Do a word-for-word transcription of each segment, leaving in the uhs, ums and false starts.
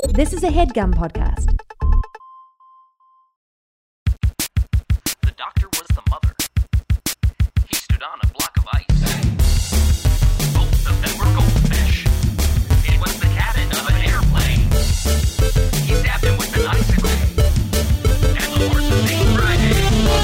This is a HeadGum podcast. The doctor was the mother. He stood on a block of ice. Both of them were goldfish. It was the cabin of an airplane. He stabbed him with an icicle. And the horse was named Friday.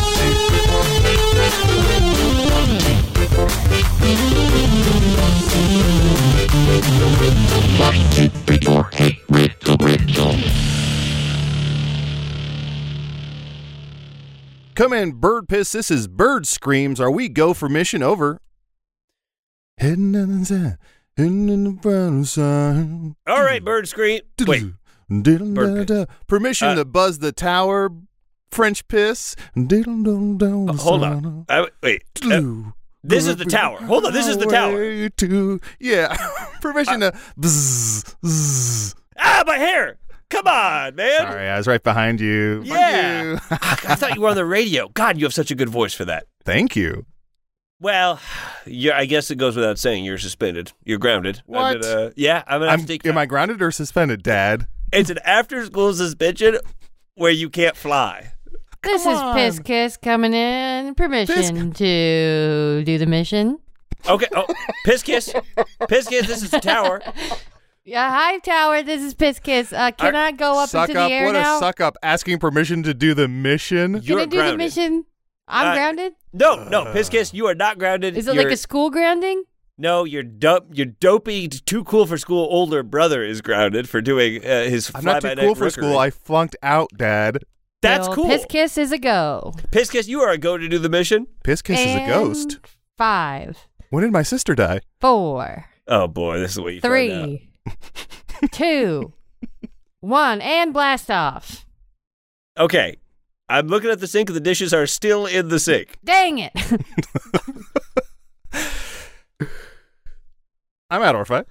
Come in, Bird Piss. This is Bird Screams. Are we go for mission over? Heading down the side, heading in the brown side. All right, Bird Scream. Wait. Bird piss. Permission Uh, to buzz the tower. French piss. Uh, hold on. I, wait. Uh, this is the tower. Hold on. This is the tower. To, yeah. Permission Uh, to. Bzz, bzz. Ah, my hair. Come on, man. Sorry, I was right behind you. Fuck Yeah. you. I thought you were on the radio. God, you have such a good voice for that. Thank you. Well, you're, I guess it goes without saying you're suspended. You're grounded. I'm What? gonna- yeah, I'm gonna have I'm, to take. am I grounded or suspended, Dad? It's an after-school suspension where you can't fly. This Come is on. Piss Kiss coming in. Permission to do the mission. Okay. Oh, Piss Kiss. Piss Kiss. This is the tower. Yeah, hi, Tower. This is Piss Kiss. Uh, can I, go up Suck into up. the air What now? a suck up. Asking permission to do the mission. Can You're I do grounded. the mission? I'm Uh, grounded? No, no, Piss Kiss. You are not grounded. Is it You're- like a school grounding? No, your dope, your dopey, too cool for school older brother is grounded for doing uh, his I'm fly not by too night cool for rookery. school. I flunked out, Dad. That's Well, cool. Piss Kiss is a go. Piss Kiss, you are a go to do the mission. Piss Kiss is a And ghost. Five, When did my sister die? four, Oh boy, this is what you find out. three, two, one, and blast off. Okay, I'm looking at the sink and the dishes are still in the sink. Dang it. I'm at Orpha.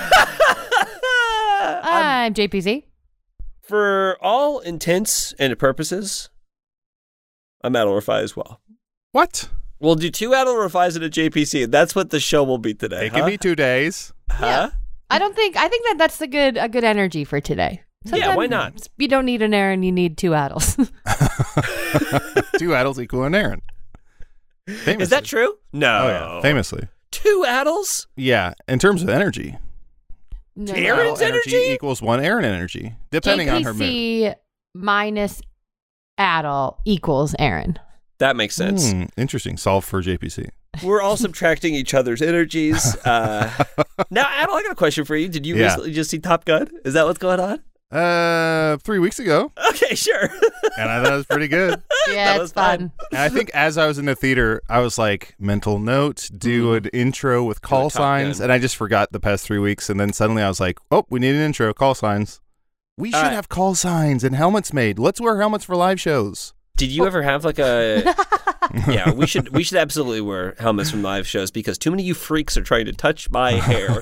I'm J P Z. For all intents and purposes, I'm at Orphi as well. What? We'll do two at Orphis and a J P C, and that's what the show will be today. It huh? can be two days. Huh? I don't think, I think that that's the good, a good energy for today. Yeah, why Sometimes not? You don't need an Aaron, you need two Addles. Two Addles equal an Aaron. Famously. Is that true? No. Oh, yeah. Famously. Two Addles? Yeah. In terms of energy. No, Two Aaron? no. Addle Aaron's energy? equals one Aaron energy, depending on her mood. J P C minus Addle equals Aaron. That makes sense. Hmm, interesting. Solve for J P C. We're all subtracting each other's energies. Uh, now, Adel, I got a question for you. Did you Yeah. recently just see Top Gun? Is that what's going on? Uh, three weeks ago, Okay, sure. and I thought it was pretty good. Yeah, That it's was fun. fun. And I think as I was in the theater, I was like, mental note, do an intro with call Top signs, Gun. and I just forgot the past three weeks. And then suddenly I was like, oh, we need an intro, call signs. We should All right. have call signs and helmets made. Let's wear helmets for live shows. Did you ever have like a? Yeah, we should we should absolutely wear helmets from live shows because too many of you freaks are trying to touch my hair.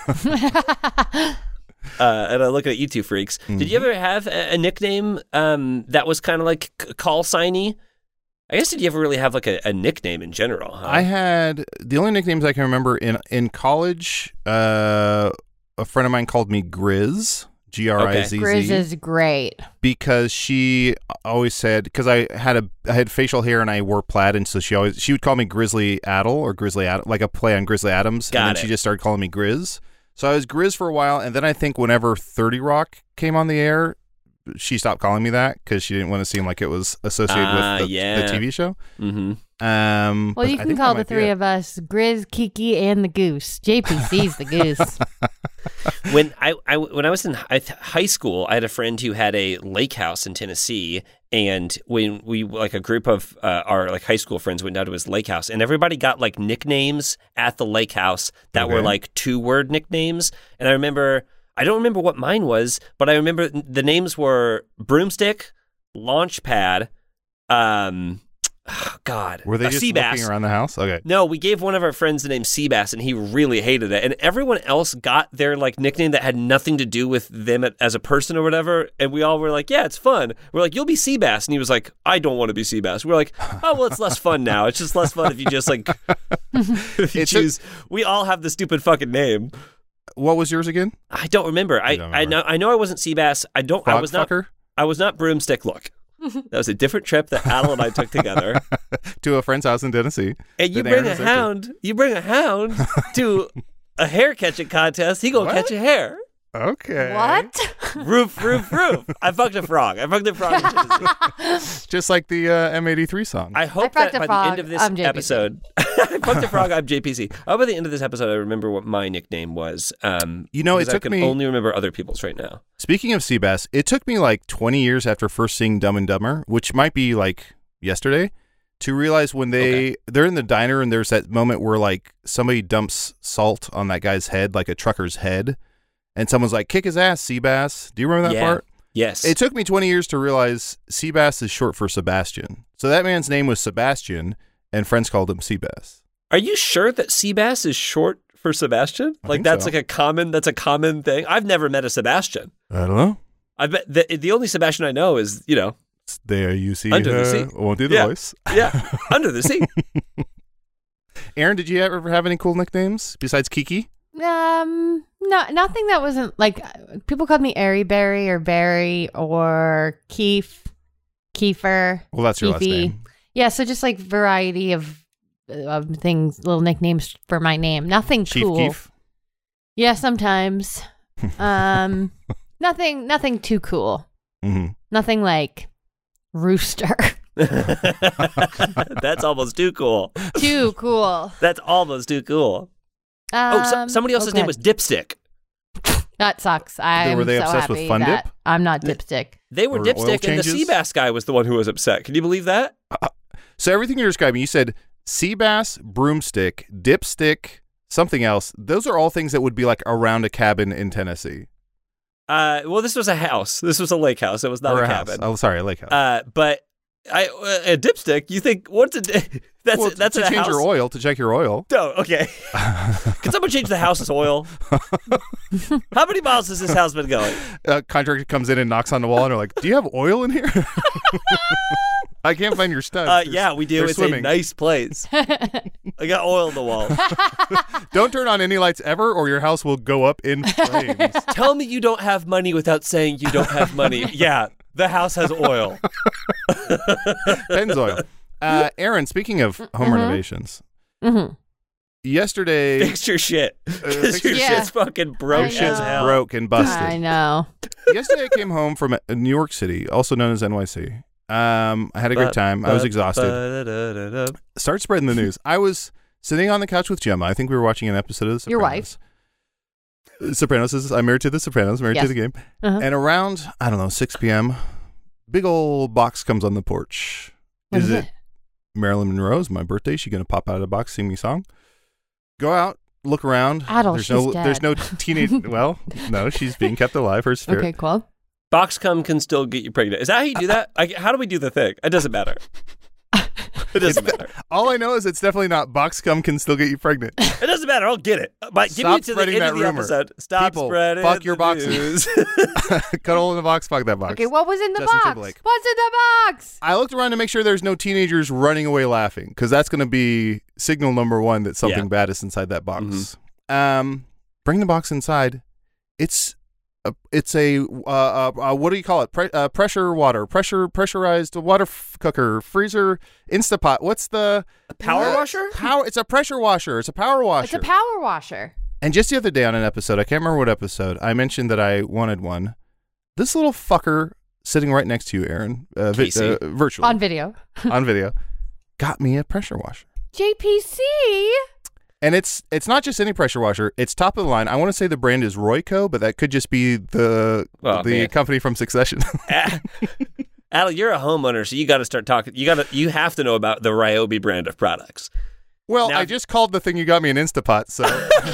Uh, and I look at you two freaks. Did you ever have a, a nickname um, that was kind of like c- call signy? I guess did you ever really have like a, a nickname in general? Huh? I had the only nicknames I can remember in in college. Uh, a friend of mine called me Grizz, G R I Z Grizz Z, is great. because she always said because I had a I had facial hair and I wore plaid, and so she always she would call me Grizzly Addle or Grizzly Ad, like a play on Grizzly Adams, Got and then it. she just started calling me Grizz. So I was Grizz for a while, and then I think whenever thirty Rock came on the air, she stopped calling me that because she didn't want to seem like it was associated Ah, with the, yeah. the T V show. mm-hmm. Um, Well, but you I can think call that the might be three it. of us Grizz, Kiki, and the Goose. J P C's the Goose. When I, I when I was in hi- high school, I had a friend who had a lake house in Tennessee, and when we like a group of uh, our like high school friends went down to his lake house, and everybody got like nicknames at the lake house that were Okay. like two word nicknames. And I remember, I don't remember what mine was, but I remember the names were Broomstick, Launchpad, um, oh God, Were they a just sea bass. looking around the house? Okay. No, we gave one of our friends the name Seabass, and he really hated it. And everyone else got their like nickname that had nothing to do with them as a person or whatever. And we all were like, "Yeah, it's fun." We're like, "You'll be Seabass," and he was like, "I don't want to be Seabass." We're like, "Oh, well, it's less fun now. It's just less fun if you just like if you It's a- choose." We all have the stupid fucking name. What was yours again? I don't remember. I, don't I remember. know I know I wasn't Seabass. I don't. I Frog was not. fucker? I was not Broomstick Look. That was a different trip that Adel and I took together. To a friend's house in Tennessee. And you that bring Aaron a was into. hound. You bring a hound to a hair catching contest. He gonna What? catch a hair. Okay. What? Roof, roof, roof. I fucked a frog. I fucked a frog. In Tennessee. Just like the uh, M eighty-three song. I hope fucked that a by the end frog. of this I'm J P C. episode, I fucked a frog. I'm J P C. I hope by the end of this episode, I remember what my nickname was. Um, You know, it because took I can me- only remember other people's right now. Speaking of Seabass, it took me like twenty years after first seeing Dumb and Dumber, which might be like yesterday, to realize when they Okay. they're in the diner and there's that moment where like somebody dumps salt on that guy's head, like a trucker's head, and someone's like, "Kick his ass, Seabass." Do you remember that Yeah. part? Yes. It took me twenty years to realize Seabass is short for Sebastian. So that man's name was Sebastian, and friends called him Seabass. Are you sure that Seabass is short for Sebastian? I Like think that's so. like a common. That's a common thing. I've never met a Sebastian. I don't know. I bet the the only Sebastian I know is you know There you see Under the her. sea. I won't do the Yeah. voice. yeah under the sea. Aaron, did you ever have any cool nicknames besides Kiki? Um, no, nothing that wasn't like people called me Airy Berry or Barry or Keef, Kiefer. Well, that's your last Keefy. name. Yeah, so just like variety of of things, little nicknames for my name. Nothing Chief cool. Keef. Yeah, sometimes. Um, nothing, nothing too cool. hmm Nothing like Rooster. That's almost too cool. Too cool. That's almost too cool. Um, Oh, so, somebody else's okay. name was Dipstick. That sucks. I'm Were they so obsessed with happy Fun that Dip? I'm not Dipstick. They were Or oil Dipstick, and the changes? Seabass guy was the one who was upset. Can you believe that? So everything you're describing, you said Seabass, Broomstick, Dipstick, something else. Those are all things that would be like around a cabin in Tennessee. Uh, well, this was a house. This was a lake house. It was not Or a, house. cabin. Oh, sorry, a lake house. Uh, but I uh, a dipstick. You think what's a di- that's well, a, that's to a change house? your oil, to check your oil. No, okay. Can someone change the house's oil? How many miles has this house been going? A contractor comes in and knocks on the wall and they're like, "Do you have oil in here?" I can't find your studs. Uh, They're- yeah, we do. they're It's swimming. a nice place. I got oil in the wall. Don't turn on any lights ever, or your house will go up in flames. Tell me you don't have money without saying you don't have money. Yeah, the house has oil. Pennzoil. Uh, Aaron, speaking of home Mhm. renovations, Mm-hmm. yesterday Fix your shit. Because fix your your shit. shit's fucking broke I as know. hell. broke and busted. I know. Yesterday I came home from uh, New York City, also known as N Y C. Um, I had a great time. I was exhausted. Ba-da-da-da-da. Start spreading the news. I was sitting on the couch with Gemma. I think we were watching an episode of The Sopranos. Your wife. The Sopranos is, I'm married to The Sopranos, married Yes. to the game. Uh-huh. And around, I don't know, six p.m., big old box comes on the porch. What is is it Marilyn Monroe's my birthday? She going to pop out of the box, sing me a song? Go out, look around. Adel, there's she's no, dead. There's no teenage. Well, no, she's being kept alive. Her spirit. Okay, cool. Boxcom can still get you pregnant. Is that how you do that? I, how do we do the thing? It doesn't matter. It doesn't matter. All I know is it's definitely not box cum can still get you pregnant. It doesn't matter. I'll get it. But give Stop me to the spreading end that of the rumor. episode. Stop People, spreading fuck your the boxes. news. Cuddle in the box, fuck that box. Okay, what was in the Justin box? Timberlake. What's in the box? I looked around to make sure there's no teenagers running away laughing, because that's going to be signal number one that something Yeah. bad is inside that box. Mm-hmm. Um, bring the box inside. It's a, it's a uh, uh, uh, what do you call it? Pre- uh, pressure water, pressure pressurized water f- cooker, freezer, Instapot. What's the Power What? washer? Power. It's a pressure washer. It's a power washer. It's a power washer. And just the other day on an episode, I can't remember what episode, I mentioned that I wanted one. This little fucker sitting right next to you, Aaron, uh, vi- Casey. uh, virtually On video. on video, got me a pressure washer. J P C. And it's it's not just any pressure washer. It's top of the line. I want to say the brand is Royco, but that could just be the Oh, the man. company from Succession. Al, you're a homeowner, so you got to start talking. You got to. You have to know about the Ryobi brand of products. Well, Now- I just called the thing you got me an Instapot, so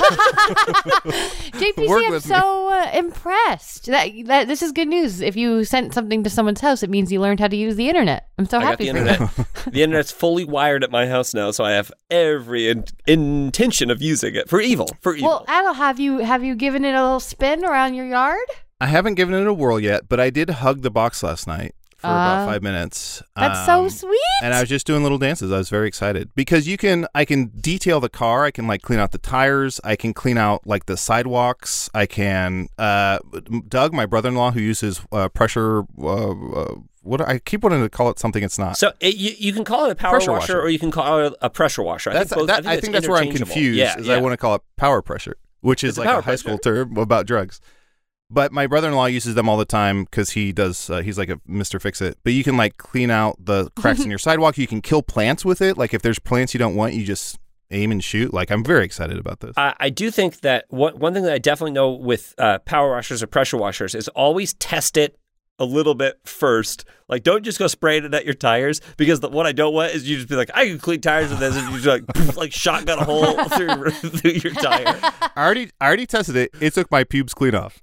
J P C, Work I'm with me. so uh, impressed. That that this is good news. If you sent something to someone's house, it means you learned how to use the internet. I'm so I got happy the for internet. you. The internet's fully wired at my house now, so I have every in- intention of using it for evil. For evil. Well, Adel, have you have you given it a little spin around your yard? I haven't given it a whirl yet, but I did hug the box last night. for about Uh, five minutes. That's so Um, sweet. And I was just doing little dances. I was very excited because you can, I can detail the car. I can like clean out the tires. I can clean out like the sidewalks. I can, uh, Doug, my brother-in-law who uses uh, pressure, uh, uh, what I keep wanting to call it something it's not. So it, you, you can call it a power Pressure washer, washer. or you can call it a pressure washer. I That's, think both, that, I I think, think that's that's where I'm interchangeable. confused Yeah, is yeah. I want to call it power pressure, which is It's a like a power high school pressure. term about drugs. But my brother-in-law uses them all the time because he does. Uh, he's like a Mister Fix-It. But you can like clean out the cracks in your sidewalk. You can kill plants with it. Like if there's plants you don't want, you just aim and shoot. Like I'm very excited about this. I, I do think that one, one thing that I definitely know with uh, power washers or pressure washers is always test it a little bit first. Like, don't just go spraying it at your tires, because the, what I don't want is you just be like, I can clean tires with this, and you just like, poof, like shotgun a hole through, through your tire. I already, I already tested it. It took my pubes clean off.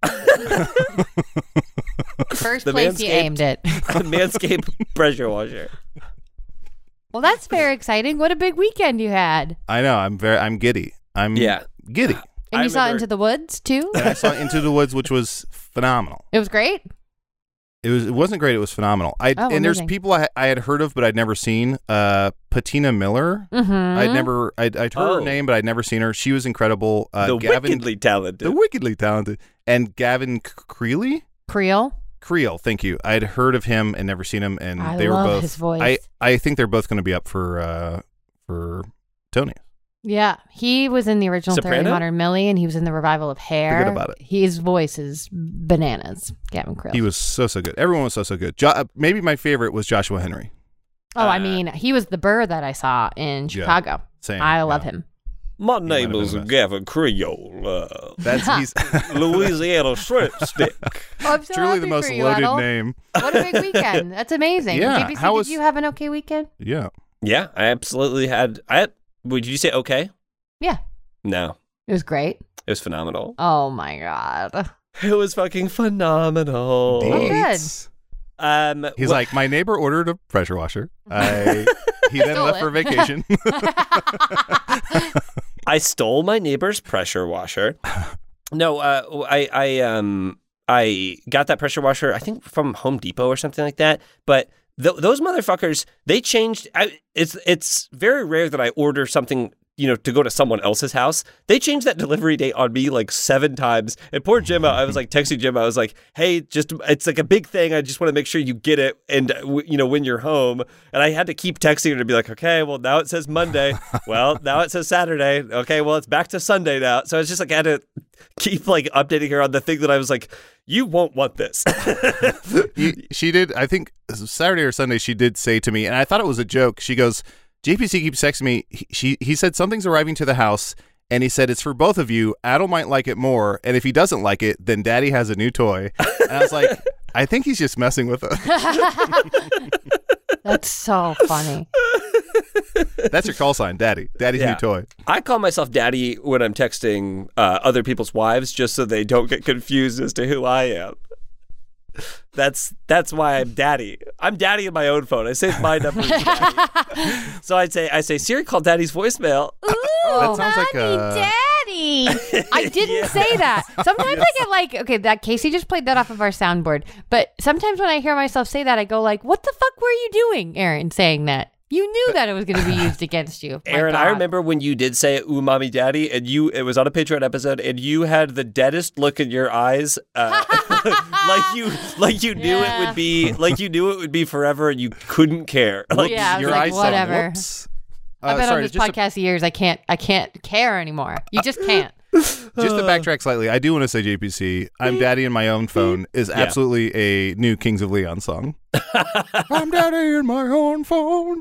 First The place you Manscaped- aimed it. Manscaped pressure washer. Well, that's very exciting. What a big weekend you had. I know. I'm very. I'm giddy. I'm Yeah. giddy. And I you saw remember- Into the Woods, too? And I saw Into the Woods, which was phenomenal. It was great? It was. It wasn't great. It was phenomenal. I Oh, and there's amazing. people I, I had heard of, but I'd never seen. Uh, Patina Miller. Mm-hmm. I'd never. I'd, I'd heard Oh. her name, but I'd never seen her. She was incredible. Uh, the Gavin, wickedly talented. the wickedly talented, and Gavin Creeley. Creole? Creel, thank you. I had heard of him and never seen him, and I they love were both. his voice. I I think they're both going to be up for uh for Tony. Yeah, he was in the original Soprano? thirty Modern Millie, and he was in the revival of Hair. Forget about it. His voice is bananas, Gavin Creel. He was so so good. Everyone was so so good. Jo- uh, maybe my favorite was Joshua Henry. oh, I uh, mean, he was the Burr that I saw in Chicago. Same. I love yeah. him. My might name have is been the best. Gavin Creole. Uh, That's he's Louisiana shrimp stick. Oh, I'm so truly happy the most for you, loaded Adel. name. What a big weekend. That's amazing. Yeah, J P C, how did was- you have an okay weekend? Yeah. Yeah, I absolutely had. I had, wait, did you say okay? Yeah, No, it was great. it was phenomenal. Oh, my God. It was fucking phenomenal. Oh, good. Dates. Um, He's wh- like, my neighbor ordered a pressure washer. I he then Stole left it. for vacation. I stole my neighbor's pressure washer. No, uh, I, I, um, I got that pressure washer, I think from Home Depot or something like that. But th- those motherfuckers, they changed. I, it's, it's very rare that I order something, you know, to go to someone else's house. They changed that delivery date on me like seven times. And poor Gemma, I was like texting Gemma, I was like, hey, just, it's like a big thing. I just want to make sure you get it. And, uh, w- you know, when you're home. And I had to keep texting her to be like, okay, well, now it says Monday. Well, now it says Saturday. Okay, well, it's back to Sunday now. So I was just like, I had to keep like updating her on the thing that I was like, you won't want this. You- she did, I think Saturday or Sunday, she did say to me, and I thought it was a joke. She goes, J P C keeps texting me. He, she, he said something's arriving to the house, and he said it's for both of you. Adel might like it more, and if he doesn't like it, then Daddy has a new toy. And I was like, I think he's just messing with us. That's so funny. That's your call sign, Daddy. Daddy's Yeah. new toy. I call myself daddy when I'm texting uh, other people's wives just so they don't get confused as to who I am. That's that's why I'm daddy. I'm daddy in my own phone. I save my number as daddy. So I say I say Siri, call daddy's voicemail. Ooh, That sounds like honey, a- daddy. I didn't say that. Sometimes I get like, okay, that Casey just played that off of our soundboard. But sometimes when I hear myself say that, I go like, what the fuck were you doing, Aaron, saying that? You knew that it was going to be used against you. My Aaron, I God. remember when you did say "Ooh, mommy, daddy," and you it was on a Patreon episode, and you had the deadest look in your eyes, uh, like you like you knew it Yeah. would be like you knew it would be forever, and you couldn't care. Like, Yeah, I was your like, eyes said, whatever. whoops. Uh, I've been sorry, on this just to- podcast years. I can't. I can't care anymore. You just can't. Just to backtrack slightly, I do want to say, J P C, I'm Daddy in my own phone is Yeah. absolutely a new Kings of Leon song. I'm Daddy in my own phone.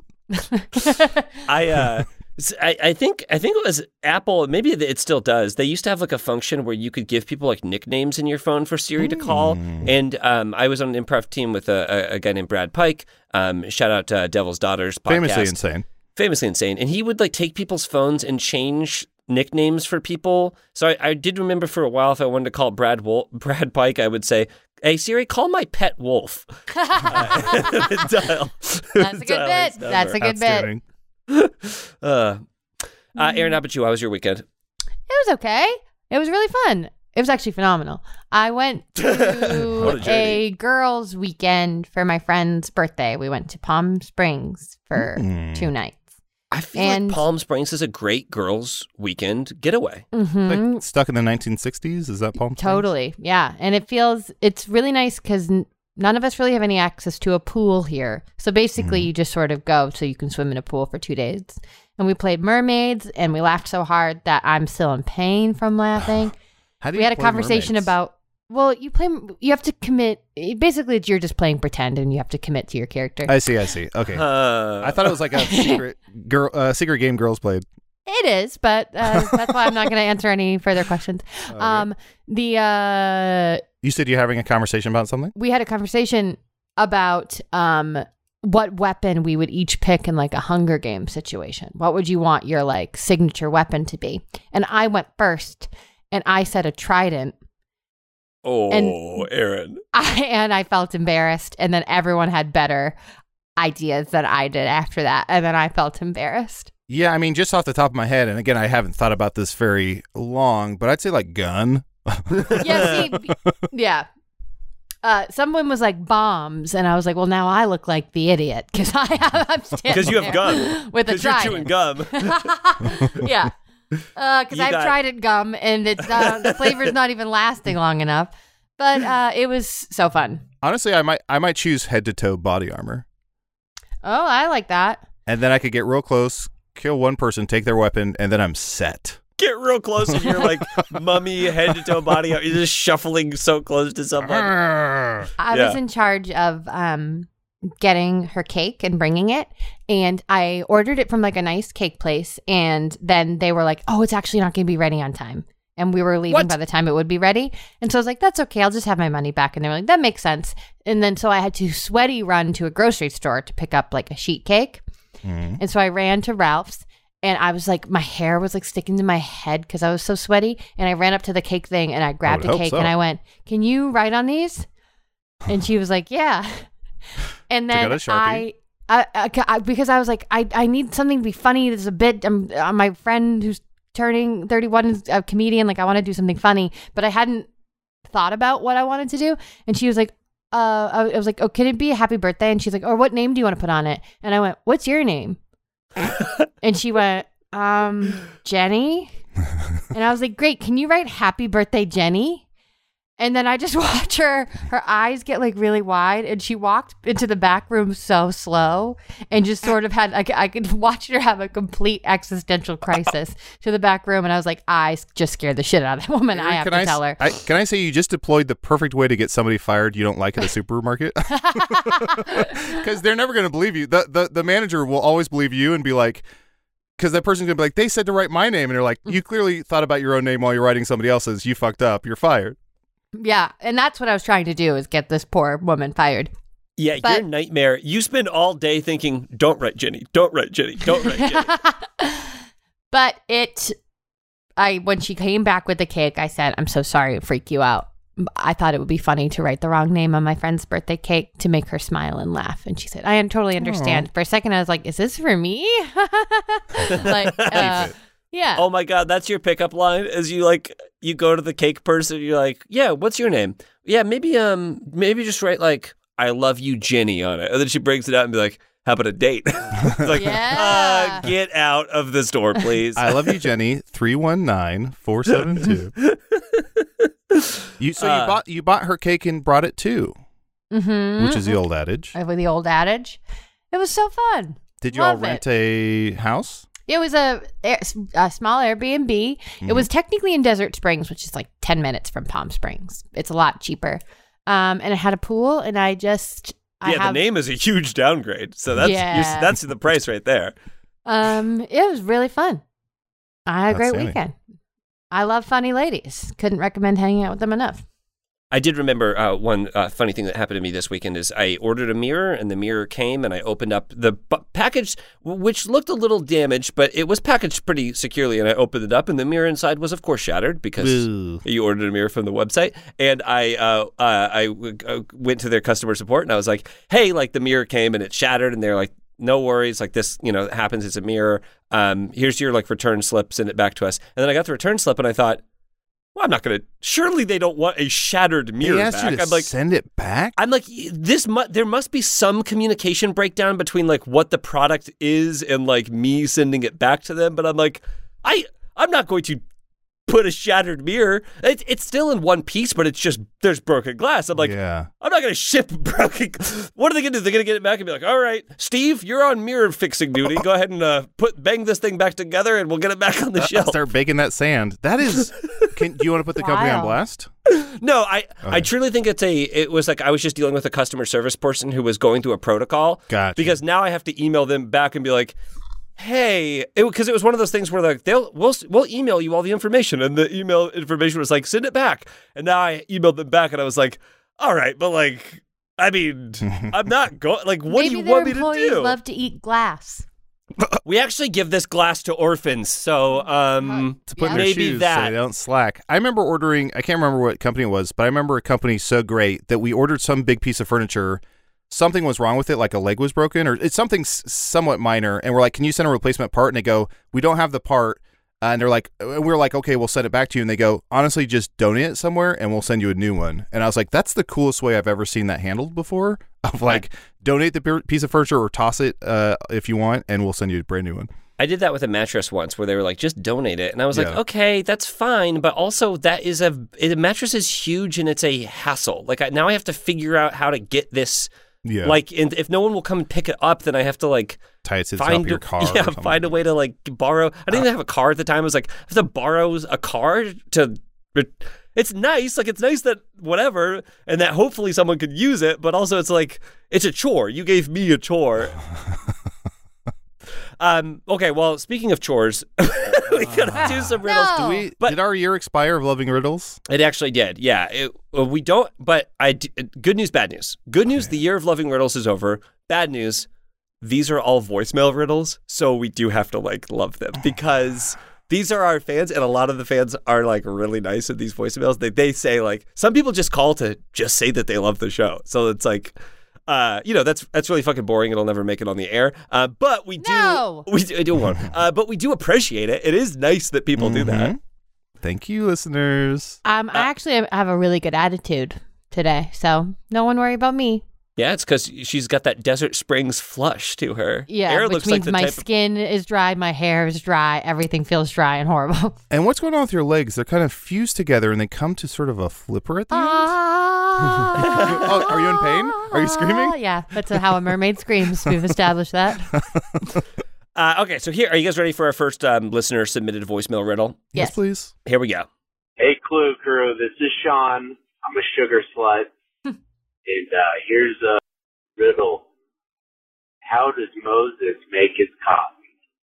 I uh s- I, I think I think it was Apple, maybe it still does. They used to have like a function where you could give people like nicknames in your phone for Siri to call. And um, I was on an improv team with a, a, a guy named Brad Pike. Um, shout out to Devil's Daughters podcast. Famously insane. Famously insane. And he would like take people's phones and change nicknames for people. So I, I did remember for a while if I wanted to call Brad Wolf, Brad Pike, I would say, hey Siri, call my pet wolf. Uh, dial- That's a good dial bit. his That's a number. good bit. Outstanding. Uh, uh, Aaron, how about you? How was your weekend? It was okay. It was really fun. It was actually phenomenal. I went What a to journey. a girls' weekend for my friend's birthday. We went to Palm Springs for Mm. two nights. I feel And- like Palm Springs is a great girls' weekend getaway. Mm-hmm. Like stuck in the nineteen sixties? Is that Palm Springs? Totally. Yeah. And it feels, it's really nice because n- none of us really have any access to a pool here. So basically, Mm. you just sort of go so you can swim in a pool for two days. And we played mermaids and we laughed so hard that I'm still in pain from laughing. How do We you had a play conversation mermaids? about, well, you play, you have to commit. Basically, it's you're just playing pretend and you have to commit to your character. I see, I see. Okay. Uh, I thought it was like a secret girl, uh, secret game girls played. It is, but uh, that's why I'm not going to answer any further questions. Okay. Um, the uh, You said you're having a conversation about something? we had a conversation about um what weapon we would each pick in like a Hunger Games situation. What would you want your like signature weapon to be? And I went first, and I said a trident. oh, and- Aaron. I and I felt embarrassed, and then everyone had better ideas than I did after that, and then I felt embarrassed. Yeah, I mean, just off the top of my head, and again, I haven't thought about this very long, but I'd say like gun. Yeah, see, yeah. Uh, someone was like bombs, and I was like, "Well, now I look like the idiot because I have I'm standing Because you have there gum. with a Because you're chewing trident." gum. Yeah, because You I've got- tried it gum, and it's uh, the flavor's not even lasting long enough. But uh, it was so fun. Honestly, I might I might choose head to toe body armor, Oh, I like that. and then I could get real close, kill one person, take their weapon, and then I'm set. Get real close and you're like mummy, head to toe body. You're just shuffling so close to someone. I Yeah. was in charge of um, getting her cake and bringing it, and I ordered it from like a nice cake place, and then they were like, "Oh, it's actually not going to be ready on time." And we were leaving What? by the time it would be ready. And so I was like, that's okay. I'll just have my money back. And they were like, that makes sense. And then so I had to sweaty run to a grocery store to pick up like a sheet cake. Mhm. And so I ran to Ralph's, and I was like, my hair was like sticking to my head because I was so sweaty. And I ran up to the cake thing and I grabbed would a hope cake so. and I went, can you write on these? And she was like, yeah. And Took out then a Sharpie. I, I, I, I- because I was like, I, I need something to be funny. There's a bit, um, uh, my friend who's turning thirty-one is a comedian. Like, I want to do something funny, but I hadn't thought about what I wanted to do. And she was like, uh, I I was like, oh, can it be a happy birthday? And she's like, or what name do you want to put on it? And I went, what's your name? And she went, um, Jenny. And I was like, great. Can you write happy birthday, Jenny? And then I just watch her, her eyes get like really wide, and she walked into the back room so slow and just sort of had, like, I could watch her have a complete existential crisis to the back room. And I was like, I just scared the shit out of that woman. I have Can to I, tell her. I, can I say you just deployed the perfect way to get somebody fired you don't like at a supermarket? Because they're never going to believe you. The, the The manager will always believe you and be like, because that person's going to be like, they said to write my name. And they're like, you clearly thought about your own name while you're writing somebody else's. You fucked up. You're fired. Yeah. And that's what I was trying to do, is get this poor woman fired. Yeah, But- your nightmare. You spend all day thinking, don't write Jenny, don't write Jenny, don't write Jenny. But it, I when she came back with the cake, I said, I'm so sorry to freak you out. I thought it would be funny to write the wrong name on my friend's birthday cake to make her smile and laugh. And she said, I totally understand. For a second, I was like, is this for me? Like, uh, yeah. Oh my God, that's your pickup line. As you like, you go to the cake person, you're like, yeah, what's your name? Yeah, maybe um, maybe just write like, I love you, Jenny, on it. And then she brings it out and be like, how about a date? It's like, Yeah. uh, get out of the store, please. I love you, Jenny. three one nine, four seven two. You so Uh, you bought you bought her cake and brought it too, Mm-hmm. which is the old adage. With the old adage. It was so fun. Did you all love rent it. a house? It was a, a small Airbnb. It Mm-hmm. was technically in Desert Springs, which is like ten minutes from Palm Springs. It's a lot cheaper. Um, and it had a pool, and I just I yeah, have, the name is a huge downgrade. So that's Yeah. you're, that's the price right there. Um, it was really fun. I had a great Outstanding. weekend. I love funny ladies. Couldn't recommend hanging out with them enough. I did remember uh, one uh, funny thing that happened to me this weekend is I ordered a mirror and the mirror came and I opened up the bu- package, w- which looked a little damaged, but it was packaged pretty securely. And I opened it up and the mirror inside was, of course, shattered because Boo. you ordered a mirror from the website. And I uh, uh, I w- uh, went to their customer support and I was like, hey, like the mirror came and it shattered. And they're like, no worries, like this, you know, happens. It's a mirror. Um, here's your like return slip, send it back to us. And then I got the return slip and I thought, well, I'm not going to. Surely they don't want a shattered mirror They asked back. you to I'm like, send it back? I'm like, this. Mu- there must be some communication breakdown between like what the product is and like me sending it back to them. But I'm like, I, I'm not going to put a shattered mirror. It, it's still in one piece, but it's just there's broken glass. I'm like, yeah. I'm not going to ship broken. What are they going to do? They're going to get it back and be like, all right, Steve, you're on mirror fixing duty. Go ahead and uh, put bang this thing back together, and we'll get it back on the shelf. Start baking that sand. That is. Can, do you want to put the company on Wow. blast? No, I, I Okay. truly think it's a, it was like I was just dealing with a customer service person who was going through a protocol. Gotcha. Because now I have to email them back and be like, hey, because it, it was one of those things where like, they'll, we'll, we'll email you all the information. And the email information was like, send it back. And now I emailed them back and I was like, all right, but like, I mean, I'm not going, like, what Maybe do you their want me to employees do? love to eat glass. We actually give this glass to orphans. So, um, To put in Yeah. their maybe shoes that. so they don't slack. I remember ordering, I can't remember what company it was, but I remember a company so great that we ordered some big piece of furniture. Something was wrong with it, like a leg was broken, or it's something s- somewhat minor. And we're like, can you send a replacement part? And they go, we don't have the part. Uh, and they're like, and we we're like, okay, we'll send it back to you. And they go, honestly, just donate it somewhere and we'll send you a new one. And I was like, that's the coolest way I've ever seen that handled before. Of like, donate the pe- piece of furniture or toss it uh, if you want, and we'll send you a brand new one. I did that with a mattress once where they were like, just donate it. And I was like, Yeah. okay, that's fine. But also that is a, a mattress is huge and it's a hassle. Like I, now I have to figure out how to get this. Yeah. Like, and if no one will come and pick it up, then I have to like tie it to the top find of your a, car. or yeah, something. find a way to like borrow. I didn't even have a car at the time. I was like, I have to borrow a car to. It's nice, like it's nice that whatever, and that hopefully someone could use it. But also, it's like it's a chore. You gave me a chore. um. Okay. Well, speaking of chores, we gotta do some riddles. No. We, But- did our year expire of loving riddles? It actually did. Yeah. It, uh, we don't. But I. d- Good news. Bad news. Good news. The year of loving riddles is over. Bad news. These are all voicemail riddles, so we do have to like love them because these are our fans, and a lot of the fans are like really nice in these voicemails. They they say like some people just call to just say that they love the show. So it's like. Uh, you know, that's that's really fucking boring. It'll never make it on the air. Uh, but we do, No. we do, I do want, uh, but we do appreciate it. It is nice that people do that. Mhm. Thank you, listeners. Um, I actually have a really good attitude today, so no one worry about me. Yeah, it's because she's got that Desert Springs flush to her. Yeah, Erin which looks like means the my type skin is dry, my hair is dry, everything feels dry and horrible. And what's going on with your legs? They're kind of fused together and they come to sort of a flipper at the end. Ah. Oh, are you in pain? Are you screaming? Yeah, that's how a mermaid screams. We've established that. Of, uh, okay, so here, are you guys ready for our first um, listener submitted voicemail riddle? Yes, Yes. please. Here we go. Hey, Clue Crew, this is Sean. I'm a sugar slut. and uh, here's a riddle. How does Moses make his coffee?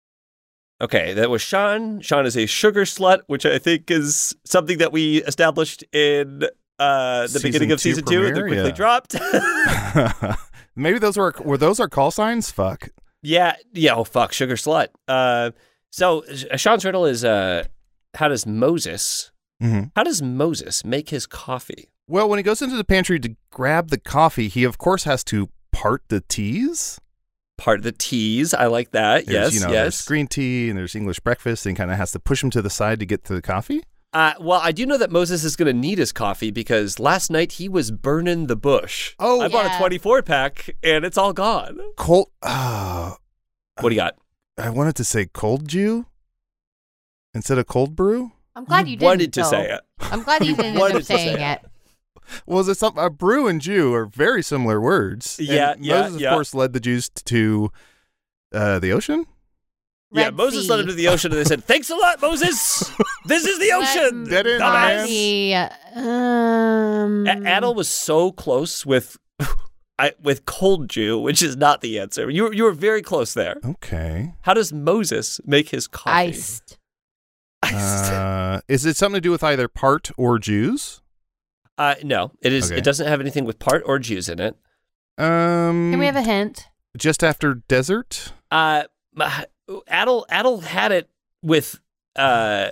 Okay, that was Sean. Sean is a sugar slut, which I think is something that we established in uh, the Season beginning of two season two and then premiere, quickly yeah. dropped. Maybe those were were those our call signs? Fuck. yeah, yeah, oh fuck, sugar slut. Uh, so uh, Sean's riddle is uh, how does Moses, hmm how does Moses make his coffee? Well, when he goes into the pantry to grab the coffee, he of course has to part the teas. Part of the teas, I like that. There's, yes, you know, yes. there's green tea and there's English breakfast, and kind of has to push him to the side to get to the coffee. Uh, well, I do know that Moses is going to need his coffee because last night he was burning the bush. Oh. I bought a Yeah. twenty-four pack and it's all gone. Cold. Uh, What do you got? I wanted to say cold Jew instead of cold brew. I'm glad you, didn't. wanted to though. say it. I'm glad you You didn't end wanted up to say saying it. it. Well, is it something? A brew and Jew are very similar words. And Yeah, yeah, Moses, yeah. of course, led the Jews to uh, the ocean. yeah, Red Moses Sea. led him to the ocean and they said, thanks a lot, Moses. This is the ocean. Dead end, dumbass." man. The, um, A- Adel was so close with I, with cold Jew, which is not the answer. You were, you were very close there. Okay. How does Moses make his coffee? iced. Iced. Uh, is it something to do with either part or Jews? Uh, no, it is. Okay. It doesn't have anything with part or Jews in it. Um, Can we have a hint? just after desert? Uh, my- Adel Adel had it with uh,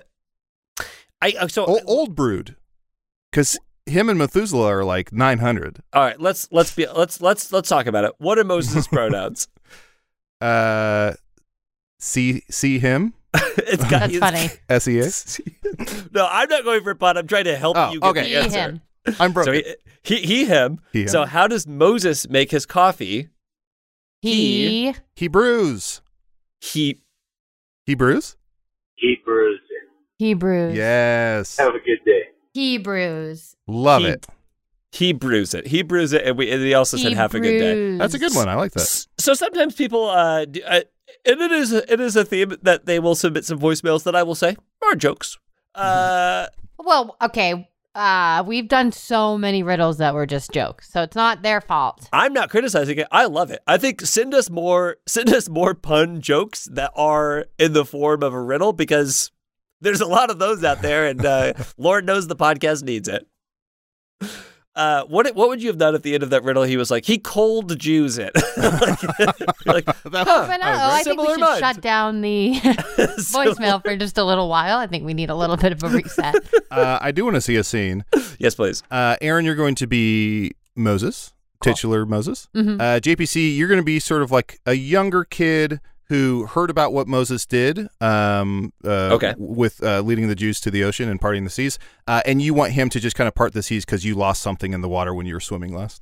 I uh, so O- old brewed, because him and Methuselah are like nine hundred. all right. Let's let's be let's let's let's talk about it. What are Moses' pronouns? Uh, see see him. it's got, That's funny. S E A? No, I'm not going for a pun. I'm trying to help Oh, you get okay. the He, answer. him. I'm broken. So he, he, he, him. He, him. So how does Moses make his coffee? He. Hebrews. He. Hebrews? Hebrews. Hebrews. Yes. Have a good day. Hebrews. Love he, it. He brews it. He brews it, and, we, and he also said, "Have a good day." Hebrews. That's a good one. I like that. S- So sometimes people, uh, do, uh, and it is a, it is a theme that they will submit some voicemails that I will say are jokes. Uh, Well, okay. Uh, we've done so many riddles that were just jokes, so it's not their fault. I'm not criticizing it. I love it. I think send us more send us more pun jokes that are in the form of a riddle because there's a lot of those out there, and uh, Lord knows the podcast needs it. Uh, what what would you have done at the end of that riddle? He was like, he cold Jews it. like, you're like, huh, But no, I think we similar should minds. shut down the voicemail for just a little while. I think we need a little bit of a reset. Uh, I do want to see a scene. Yes, please. Uh, Aaron, you're going to be Moses, titular Moses. Mhm. Uh, J P C, you're going to be sort of like a younger kid who heard about what Moses did um, uh, Okay. with uh, leading the Jews to the ocean and parting the seas. Uh, and you want him to just kind of part the seas because you lost something in the water when you were swimming last.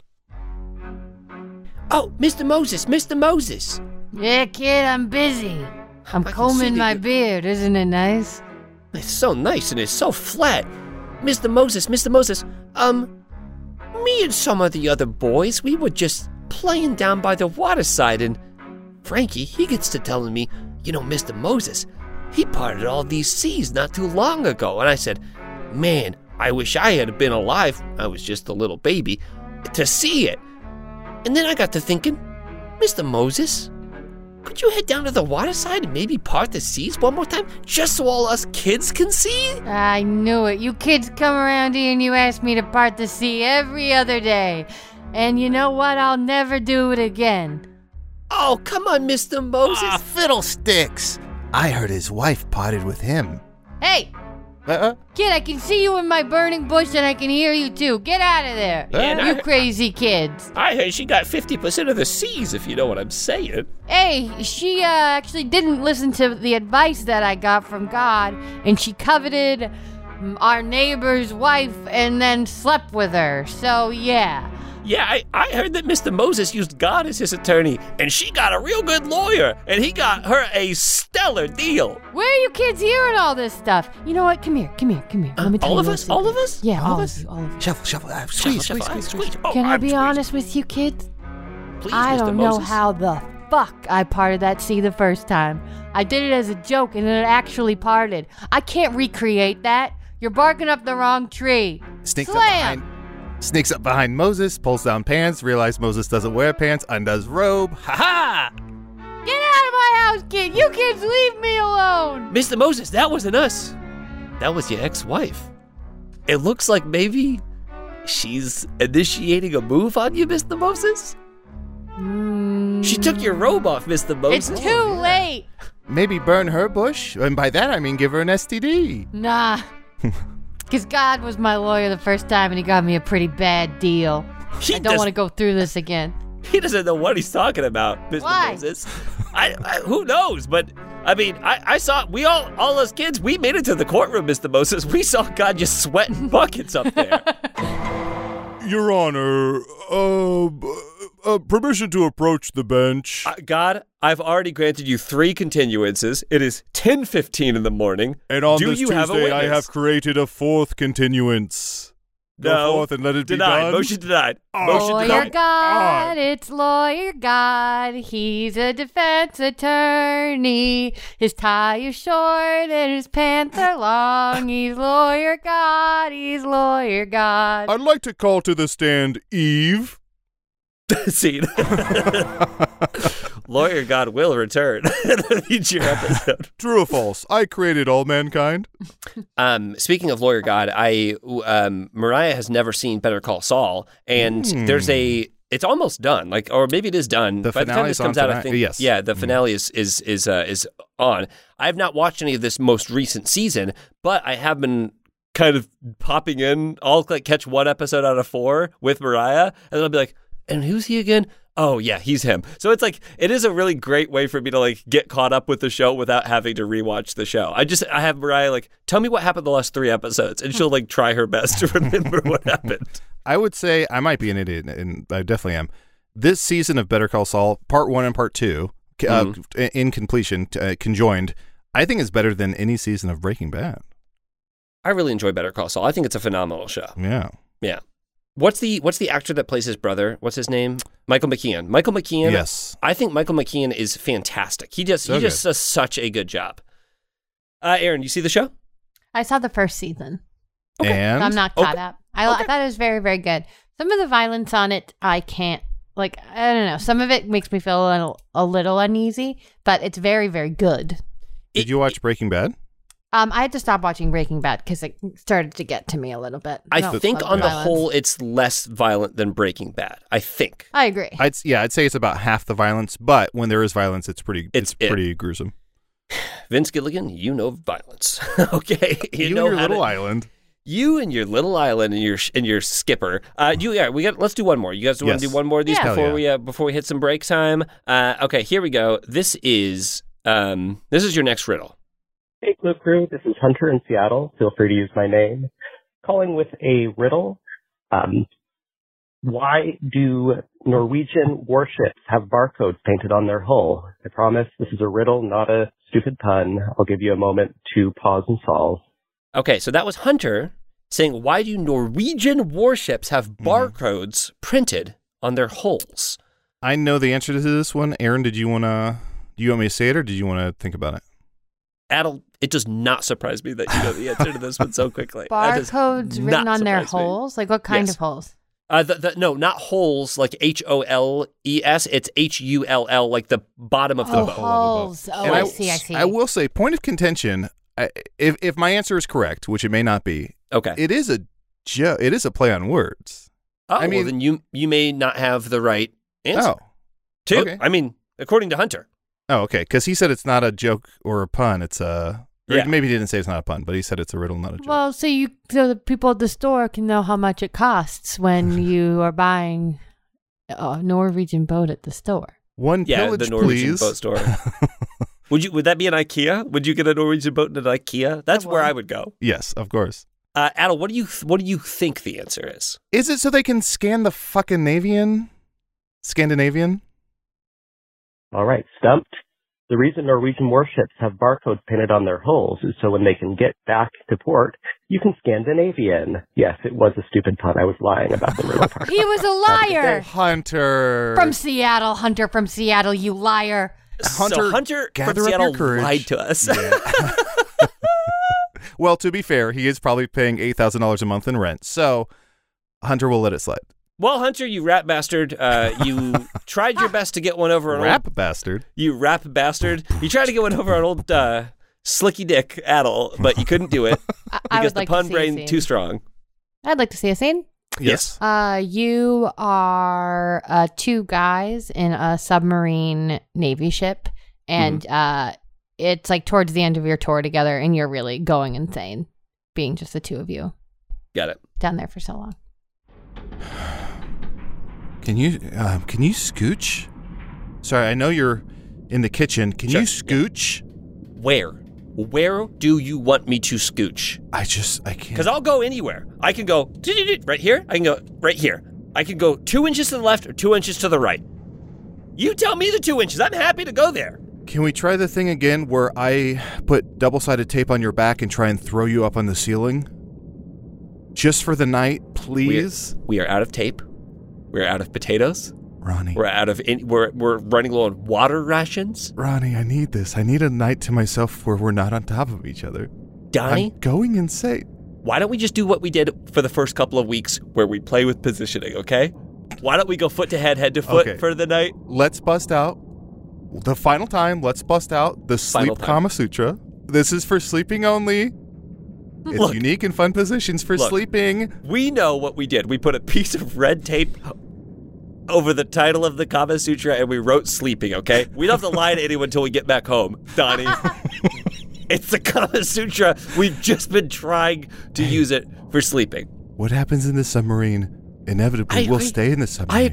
Oh, Mister Moses, Mister Moses. Yeah, kid, I'm busy. I'm I can see combing that my you- beard. Isn't it nice? It's so nice and it's so flat. Mister Moses, Mister Moses, um, me and some of the other boys, we were just playing down by the waterside, and Frankie, he gets to telling me, you know, Mister Moses, he parted all these seas not too long ago. And I said, man, I wish I had been alive, I was just a little baby, to see it. And then I got to thinking, Mister Moses, could you head down to the waterside and maybe part the seas one more time, just so all us kids can see? I knew it. You kids come around here and you ask me to part the sea every other day. And you know what? I'll never do it again. Oh, come on, Mister Moses. Ah, fiddlesticks. I heard his wife parted with him. Hey, Uh-uh. kid, I can see you in my burning bush and I can hear you too. Get out of there. Yeah, you I- crazy kids. I heard she got fifty percent of the seas, if you know what I'm saying. Hey, she uh, actually didn't listen to the advice that I got from God, and she coveted mm, our neighbor's wife and then slept with her. So, yeah. Yeah, I, I heard that Mister Moses used God as his attorney, and she got a real good lawyer, and he got her a stellar deal. Where are you kids hearing all this stuff? You know what? Come here, come here, come here. Let me tell all you of a us? secret. All of us? Yeah, All all, of of us? you, all of you. Shuffle, shuffle. Uh, Shuffle, squeeze, shuffle, squeeze, squeeze, squeeze. Oh, Can I I'm be squeezed. honest with you, kids? Please, I Mister don't know Moses. how the fuck I parted that sea the first time. I did it as a joke and it actually parted. I can't recreate that. You're barking up the wrong tree. Sneaks up Slam! behind. Sneaks up behind Moses, pulls down pants, realizes Moses doesn't wear pants, undoes robe. Ha ha! Get out of my house, kid! You kids leave me alone! Mister Moses, that wasn't us. That was your ex-wife. It looks like maybe she's initiating a move on you, Mister Moses. She took your robe off, Mister Moses. It's too late! Maybe burn her bush, and by that I mean give her an S T D. Nah. Because God was my lawyer the first time and he got me a pretty bad deal. He I don't does- want to go through this again. He doesn't know what he's talking about, Mister Why? Moses. I, I, who knows? But I mean, I, I saw we all, all us kids, we made it to the courtroom, Mister Moses. We saw God just sweating buckets up there. Your Honor, uh, uh, permission to approach the bench. Uh, God, I've already granted you three continuances. It is ten fifteen in the morning. And on Do this you have a Tuesday, I witness? have created a fourth continuance. Go No. forth and let it be Denied. done. Motion denied. Motion Lawyer denied. God, it's Lawyer God. He's a defense attorney. His tie is short and his pants are long. He's Lawyer God. He's Lawyer God. I'd like to call to the stand Eve. Scene. Lawyer God will return in a future episode. True or false? I created all mankind. Um, speaking of Lawyer God, I um, Mariah has never seen Better Call Saul, and Hmm. there's a. It's almost done, like, or maybe it is done. The By the time finale's this comes on out, I tonight. think Yes. yeah, the Mhm. finale is is is uh, is on. I have not watched any of this most recent season, but I have been kind of popping in. I'll like catch one episode out of four with Mariah, and then I'll be like, "And who's he again? Oh yeah, he's him. So it's like it is a really great way for me to like get caught up with the show without having to rewatch the show. I just I have Mariah like tell me what happened the last three episodes, and she'll like try her best to remember what happened. I would say I might be an idiot, and I definitely am. This season of Better Call Saul, part one and part two, uh, Mm. in completion, uh, conjoined, I think is better than any season of Breaking Bad. I really enjoy Better Call Saul. I think it's a phenomenal show. Yeah. Yeah. What's the What's the actor that plays his brother? What's his name? Michael McKean. Michael McKean. Yes. I think Michael McKean is fantastic. He just So he just good. does such a good job. Uh, Aaron, you see the show? I saw the first season. And So I'm not caught Okay. up. I, Okay. I thought it was very, very good. Some of the violence on it, I can't, like, I don't know. Some of it makes me feel a little, a little uneasy, but it's very, very good. did you watch Breaking Bad? Um, I had to stop watching Breaking Bad because it started to get to me a little bit. I don't think love on the violence. whole, it's less violent than Breaking Bad. I think. I agree. I'd yeah, I'd say it's about half the violence, but when there is violence, it's pretty It's it's, it. pretty gruesome. Vince Gilligan, you know violence. Okay, You, know and your how little to- island. You and your little island and your and your skipper. Uh, you yeah, we got. Let's do one more. You guys want Yes. to do one more of these Yeah. Hell before yeah. we uh, before we hit some break time? Uh, okay, here we go. This is um this is your next riddle. Hey, Clue Crew. This is Hunter in Seattle. Feel free to use my name. Calling with a riddle. Um, why do Norwegian warships have barcodes painted on their hull? I promise this is a riddle, not a stupid pun. I'll give you a moment to pause and solve. Okay, so that was Hunter saying, "Why do Norwegian warships have Mm-hmm. barcodes printed on their hulls?" I know the answer to this one. Aaron, did you wanna do you want me to say it or did you want to think about it? Adel, it does not surprise me that you know the answer to this one so quickly. That does Barcodes not written on their surprise me. holes? Like, what kind Yes. of holes? Uh, the, the, no, not holes like H O L E S. It's H U L L, like the bottom of the Oh, boat. holes. Oh, And I see, I see. I will say, point of contention. I, if if my answer is correct, which it may not be, Okay. it is a jo- it is a play on words. oh, I well, mean- then you you may not have the right answer. Oh, Too. okay. I mean, according to Hunter. oh, okay. Because he said it's not a joke or a pun. It's a or Yeah. maybe he didn't say it's not a pun, but he said it's a riddle, not a joke. Well, so you, so the people at the store can know how much it costs when you are buying a Norwegian boat at the store. One Yeah, pillage, the Norwegian please. boat store. Would you? Would that be an IKEA? Would you get a Norwegian boat in an IKEA? That's I where would. I would go. Yes, of course. Uh, Adel, what do you what do you think the answer is? Is it so they can scan the fucking Navian? Scandinavian? All right, stumped. The reason Norwegian warships have barcodes painted on their hulls is so when they can get back to port, you can Scandinavian. Yes, it was a stupid pun. I was lying about the riddle part. He was a liar. Hunter. From Seattle, Hunter from Seattle, you liar. Hunter, so Hunter gather from up your Seattle courage. lied to us. Yeah. Well, to be fair, he is probably paying eight thousand dollars a month in rent. So Hunter will let it slide. Well, Hunter, you rat bastard, uh, you tried your best to get one over on Rap old, bastard. you rap bastard. You tried to get one over on old uh, Slicky Dick Adel, but you couldn't do it I, I because would the like pun to see a brain scene. too strong. I'd like to see a scene. Yes. Uh, you are uh, two guys in a submarine Navy ship, and Mm-hmm. uh, it's like towards the end of your tour together, and you're really going insane, being just the two of you Got it. down there for so long. Can you um, can you scooch? Sorry, I know you're in the kitchen. Can Sure. you scooch? Where? Where do you want me to scooch? I just I can't. Because I'll go anywhere. I can go right here. I can go right here. I can go two inches to the left or two inches to the right. You tell me the two inches. I'm happy to go there. Can we try the thing again where I put double-sided tape on your back and try and throw you up on the ceiling? Just for the night, please? We are out of tape. We're out of potatoes. Ronnie. We're out of. In, we're we're running low on water rations. Ronnie, I need this. I need a night to myself where we're not on top of each other. Donnie, I'm going insane. why don't we just do what we did for the first couple of weeks, where we play with positioning? Okay. Why don't we go foot to head, head to foot Okay. for the night? Let's bust out the final time. Let's bust out the Final Sleep time. Kama Sutra. This is for sleeping only. It's Look. unique and fun positions for Look. sleeping. We know what we did. We put a piece of red tape over the title of the Kama Sutra and we wrote sleeping, okay? We don't have to lie to anyone until we get back home, Donnie. It's the Kama Sutra. We've just been trying to use it for sleeping. What happens in the submarine I inevitably will agree. stay in the submarine. I agree.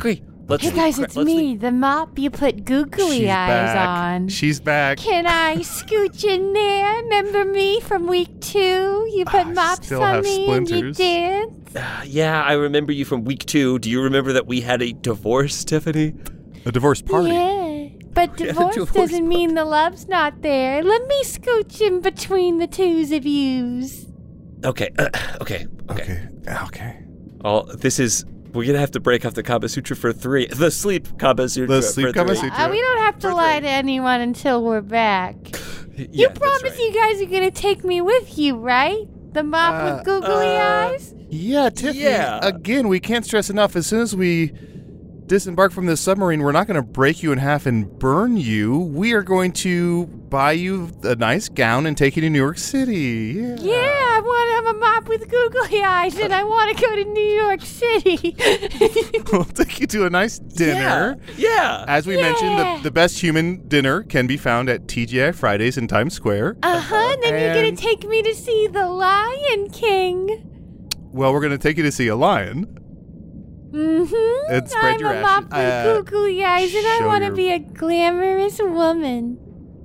Let's Hey guys, cra- it's let's me, think- the mop you put googly She's eyes back. on. She's back. Can I scooch in there? Remember me from week two? You put I mops still on have me and you splinters. danced. Uh, yeah, I remember you from week two. Do you remember that we had a divorce, Tiffany? A divorce party. Yeah, but Yeah, divorce divorce doesn't mean the love's not there. Let me scooch in between the twos of yous. Okay, uh, okay, okay. Okay. Okay. Oh, this is. We're gonna have to break off the Kama Sutra for three. The sleep Kama Sutra. The sleep for Kama three. Sutra. Uh, we don't have to For lie three. to anyone until we're back. Yeah, You that's promise right. you guys are gonna take me with you, right? The mop Uh, with googly uh, eyes? Yeah, Tiffany. Yeah. Again, we can't stress enough. As soon as we disembark from this submarine, we're not going to break you in half and burn you. We are going to buy you a nice gown and take you to New York City. Yeah. Yeah, I want to have a mop with googly eyes, and I want to go to New York City. We'll take you to a nice dinner. Yeah. yeah. As we mentioned, Yeah. the, the best human dinner can be found at T G I Fridays in Times Square. Uh huh. And then you're gonna And- take me to see the Lion King. Well, we're going to take you to see a lion. Mm-hmm. And spread I'm your a ashes. mop with Uh, googly eyes, and I show want to your- be a glamorous woman.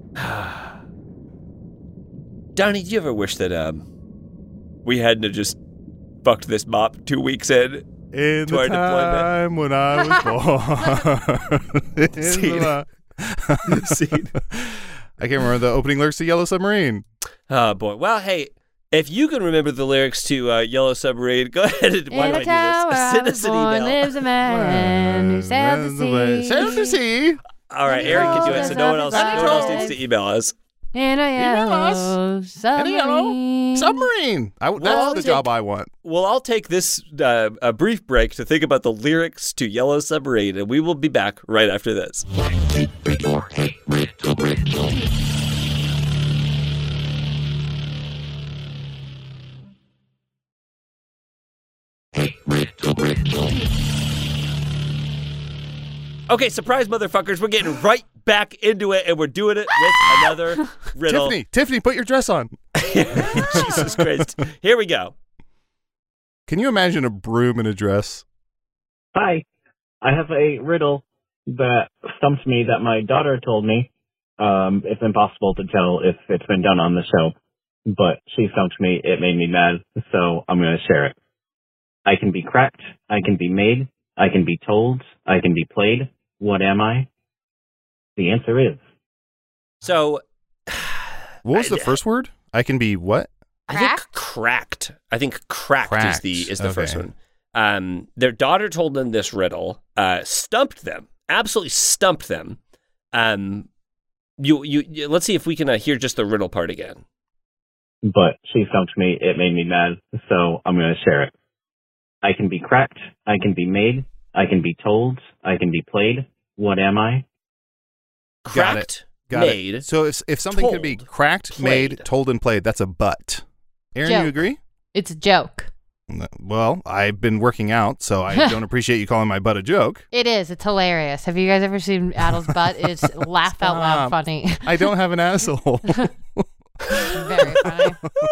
Donnie, do you ever wish that um we hadn't have just fucked this mop two weeks in? In To our the deployment. time when I was born. In Scene. the- Scene. I can't remember the opening lyrics to Yellow Submarine. Oh boy. Well, hey, if you can remember the lyrics to uh, Yellow Submarine, go ahead and why In do a I tower do this? I Send was us an born email. lives a man who sailed the sea. Sailed the sea. All right, Aaron can do it, so no one else, no one else needs to email us. In a Email us. yellow In a yellow submarine. submarine. I, that's Well, I'll the take- job I want. Well, I'll take this uh, a brief break to think about the lyrics to Yellow Submarine, and we will be back right after this. Okay, surprise, motherfuckers. We're getting right back into it, and we're doing it with another riddle. Tiffany, Tiffany, put your dress on. Jesus Christ. Here we go. Can you imagine a broom in a dress? Hi. I have a riddle that stumped me that my daughter told me. Um, it's impossible to tell if it's been done on the show, but she stumped me. It made me mad, so I'm going to share it. I can be cracked. I can be made. I can be told. I can be played. What am I? The answer is So, What was I- the first word? I can be what? I think cracked. I think cracked, is Cracked. the is the first Okay. one. Um, their daughter told them this riddle, uh, stumped them, absolutely stumped them. Um, you, you, you let's see if we can uh, hear just the riddle part again. but she stumped me. It made me mad, so I'm going to share it. I can be cracked. I can be made. I can be told. I can be played. What am I? Got it. Cracked, Got made. it. So if, if something could be told, cracked, made, played. told, and played, that's a butt. Aaron, Joke. you agree? It's a joke. Well, I've been working out, so I don't appreciate you calling my butt a joke. It is. It's hilarious. Have you guys ever seen Adel's butt? It's laugh out loud Stop. funny. I don't have an asshole. Very funny.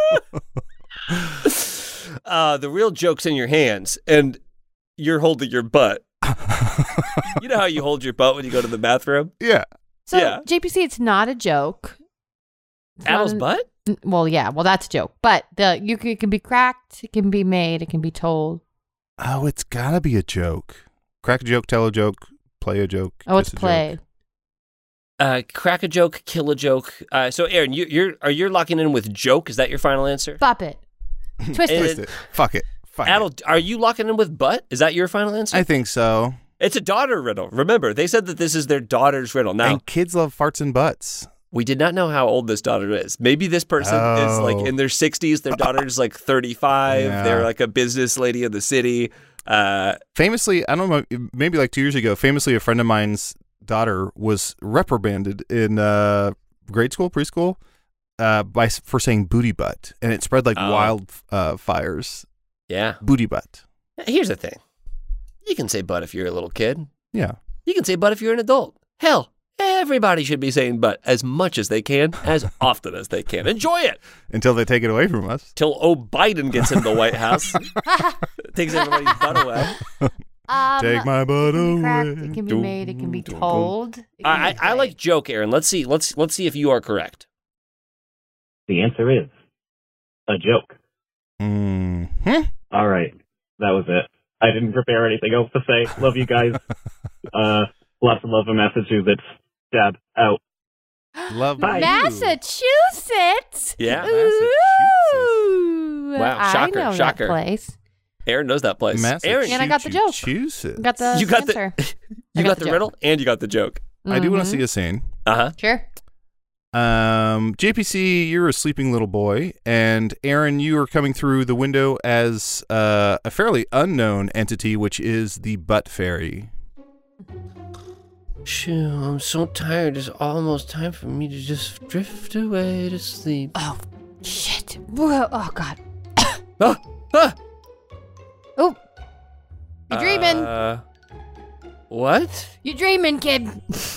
Uh, the real joke's in your hands, and you're holding your butt. You know how you hold your butt when you go to the bathroom? Yeah. So, Yeah. J P C, it's not a joke. It's not Adel's an- butt? N- Well, yeah. Well, that's a joke. But the you can, it can be cracked. It can be made. It can be told. Oh, it's gotta be a joke. Crack a joke, tell a joke, play a joke. Oh, it's kiss a joke. played. Uh, crack a joke, kill a joke. Uh, so, Aaron, you, you're are you locking in with joke? Is that your final answer? Bop it. Twist And- it. Twist it. Fuck it. Fuck Adel, it. are you locking in with butt? Is that your final answer? I think so. It's a daughter riddle. Remember, they said that this is their daughter's riddle. Now, And kids love farts and butts. we did not know how old this daughter is. Maybe this person is like Oh. in their sixties. Their daughter's like thirty-five. Yeah. They're like a business lady in the city. Uh, Famously, I don't know, maybe like two years ago, famously a friend of mine's daughter was reprimanded in uh, grade school, preschool, uh, by for saying booty butt, and it spread like Oh. wild uh, fires. yeah. Booty butt. Here's the thing. You can say butt if you're a little kid. Yeah. You can say butt if you're an adult. Hell, everybody should be saying butt as much as they can, as often as they can. Enjoy it Until they take it away from us. till O. Biden gets in the White House, takes everybody's butt away. Um, Take my butt it can be away. cracked, it can be made, it can be told. it can I, be I, I like played. joke, Aaron. Let's see. Let's let's see if you are correct. The answer is a joke. Mm-hmm. All right. That was it. I didn't prepare anything else to say. Love you guys. uh, lots of love in Massachusetts. Dab out. Love Bye. you. Massachusetts. Yeah. Ooh, Wow, I shocker, know shocker. that place. Aaron knows that place. Aaron, And I got the joke. Massachusetts. Got the you got answer. the you I got, got the, the riddle and you got the joke. I do want to Mhm. see a scene. Uh huh. Sure. Um, J P C, you're a sleeping little boy, and Aaron, you are coming through the window as uh, a fairly unknown entity, which is the Butt Fairy. Shoo, I'm so tired. It's almost time for me to just drift away to sleep. Oh, shit. Whoa, oh, God. Ah, ah. Oh, you're dreaming. Uh, what? You're dreaming, kid.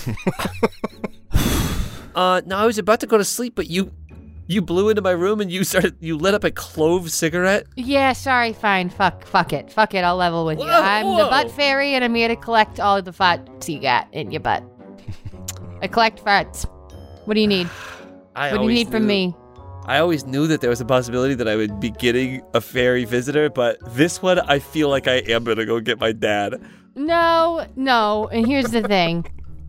Uh, no, I was about to go to sleep, but you, you blew into my room and you started. You lit up a clove cigarette. Yeah, sorry, fine. Fuck, fuck it. Fuck it, I'll level with you. Whoa, I'm the whoa. butt fairy, and I'm here to collect all of the farts you got in your butt. I collect farts. What do you need? I What do you always need from knew- me? I always knew that there was a possibility that I would be getting a fairy visitor, but this one, I feel like I am gonna go get my dad. No, no. And here's the thing.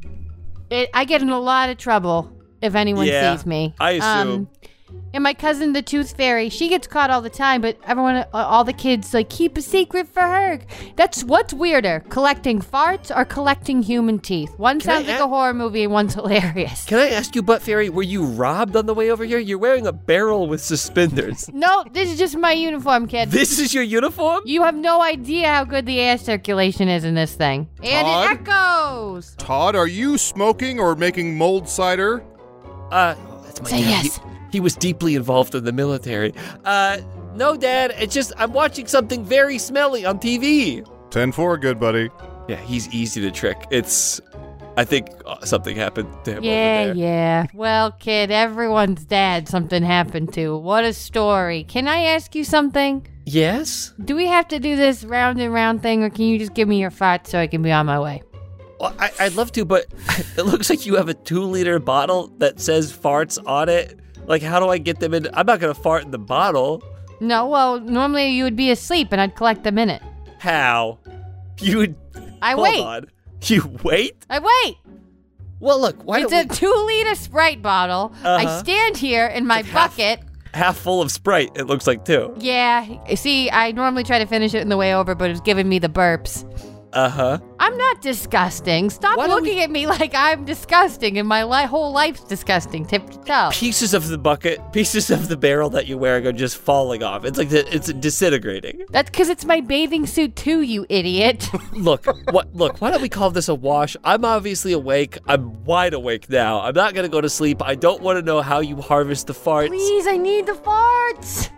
It, I get in a lot of trouble if anyone Yeah, sees me. I assume. Um, and my cousin, the Tooth Fairy, she gets caught all the time, but everyone, uh, all the kids, like, keep a secret for her. That's what's weirder, collecting farts or collecting human teeth. One Can I sounds like a- a horror movie and one's hilarious. Can I ask you, Butt Fairy, were you robbed on the way over here? You're wearing a barrel with suspenders. No, this is just my uniform, kid. This is your uniform? You have no idea how good the air circulation is in this thing. And Todd? it echoes. Todd, are you smoking or making mold cider? Uh, that's my Say dad. yes. He, he was deeply involved in the military. Uh, no, Dad. It's just I'm watching something very smelly on T V. ten four, good buddy. Yeah, he's easy to trick. It's, I think uh, something happened to him Yeah, over there. yeah. Well, kid, everyone's dad something happened to. What a story. Can I ask you something? Yes? Do we have to do this round and round thing, or can you just give me your farts so I can be on my way? Well, I, I'd love to, but it looks like you have a two-liter bottle that says farts on it. Like, how do I get them in? I'm not going to fart in the bottle. No, well, normally you would be asleep and I'd collect them in it. How? You would... I hold wait. on. You wait? I wait. Well, look, why It's don't a we... two-liter Sprite bottle. I Uh-huh. stand here in my It's like half- bucket. Half full of Sprite, it looks like, too. Yeah, see, I normally try to finish it in the way over, but it's giving me the burps. Uh-huh. I'm not disgusting. Stop Why don't looking we- at me like I'm disgusting and my li- whole life's disgusting, tip to toe. Pieces of the bucket, pieces of the barrel that you're wearing are just falling off. It's like the, it's disintegrating. That's because it's my bathing suit too, you idiot. Look, what? Look, why don't we call this a wash? I'm obviously awake. I'm wide awake now. I'm not gonna go to sleep. I don't want to know how you harvest the farts. Please, I need the farts.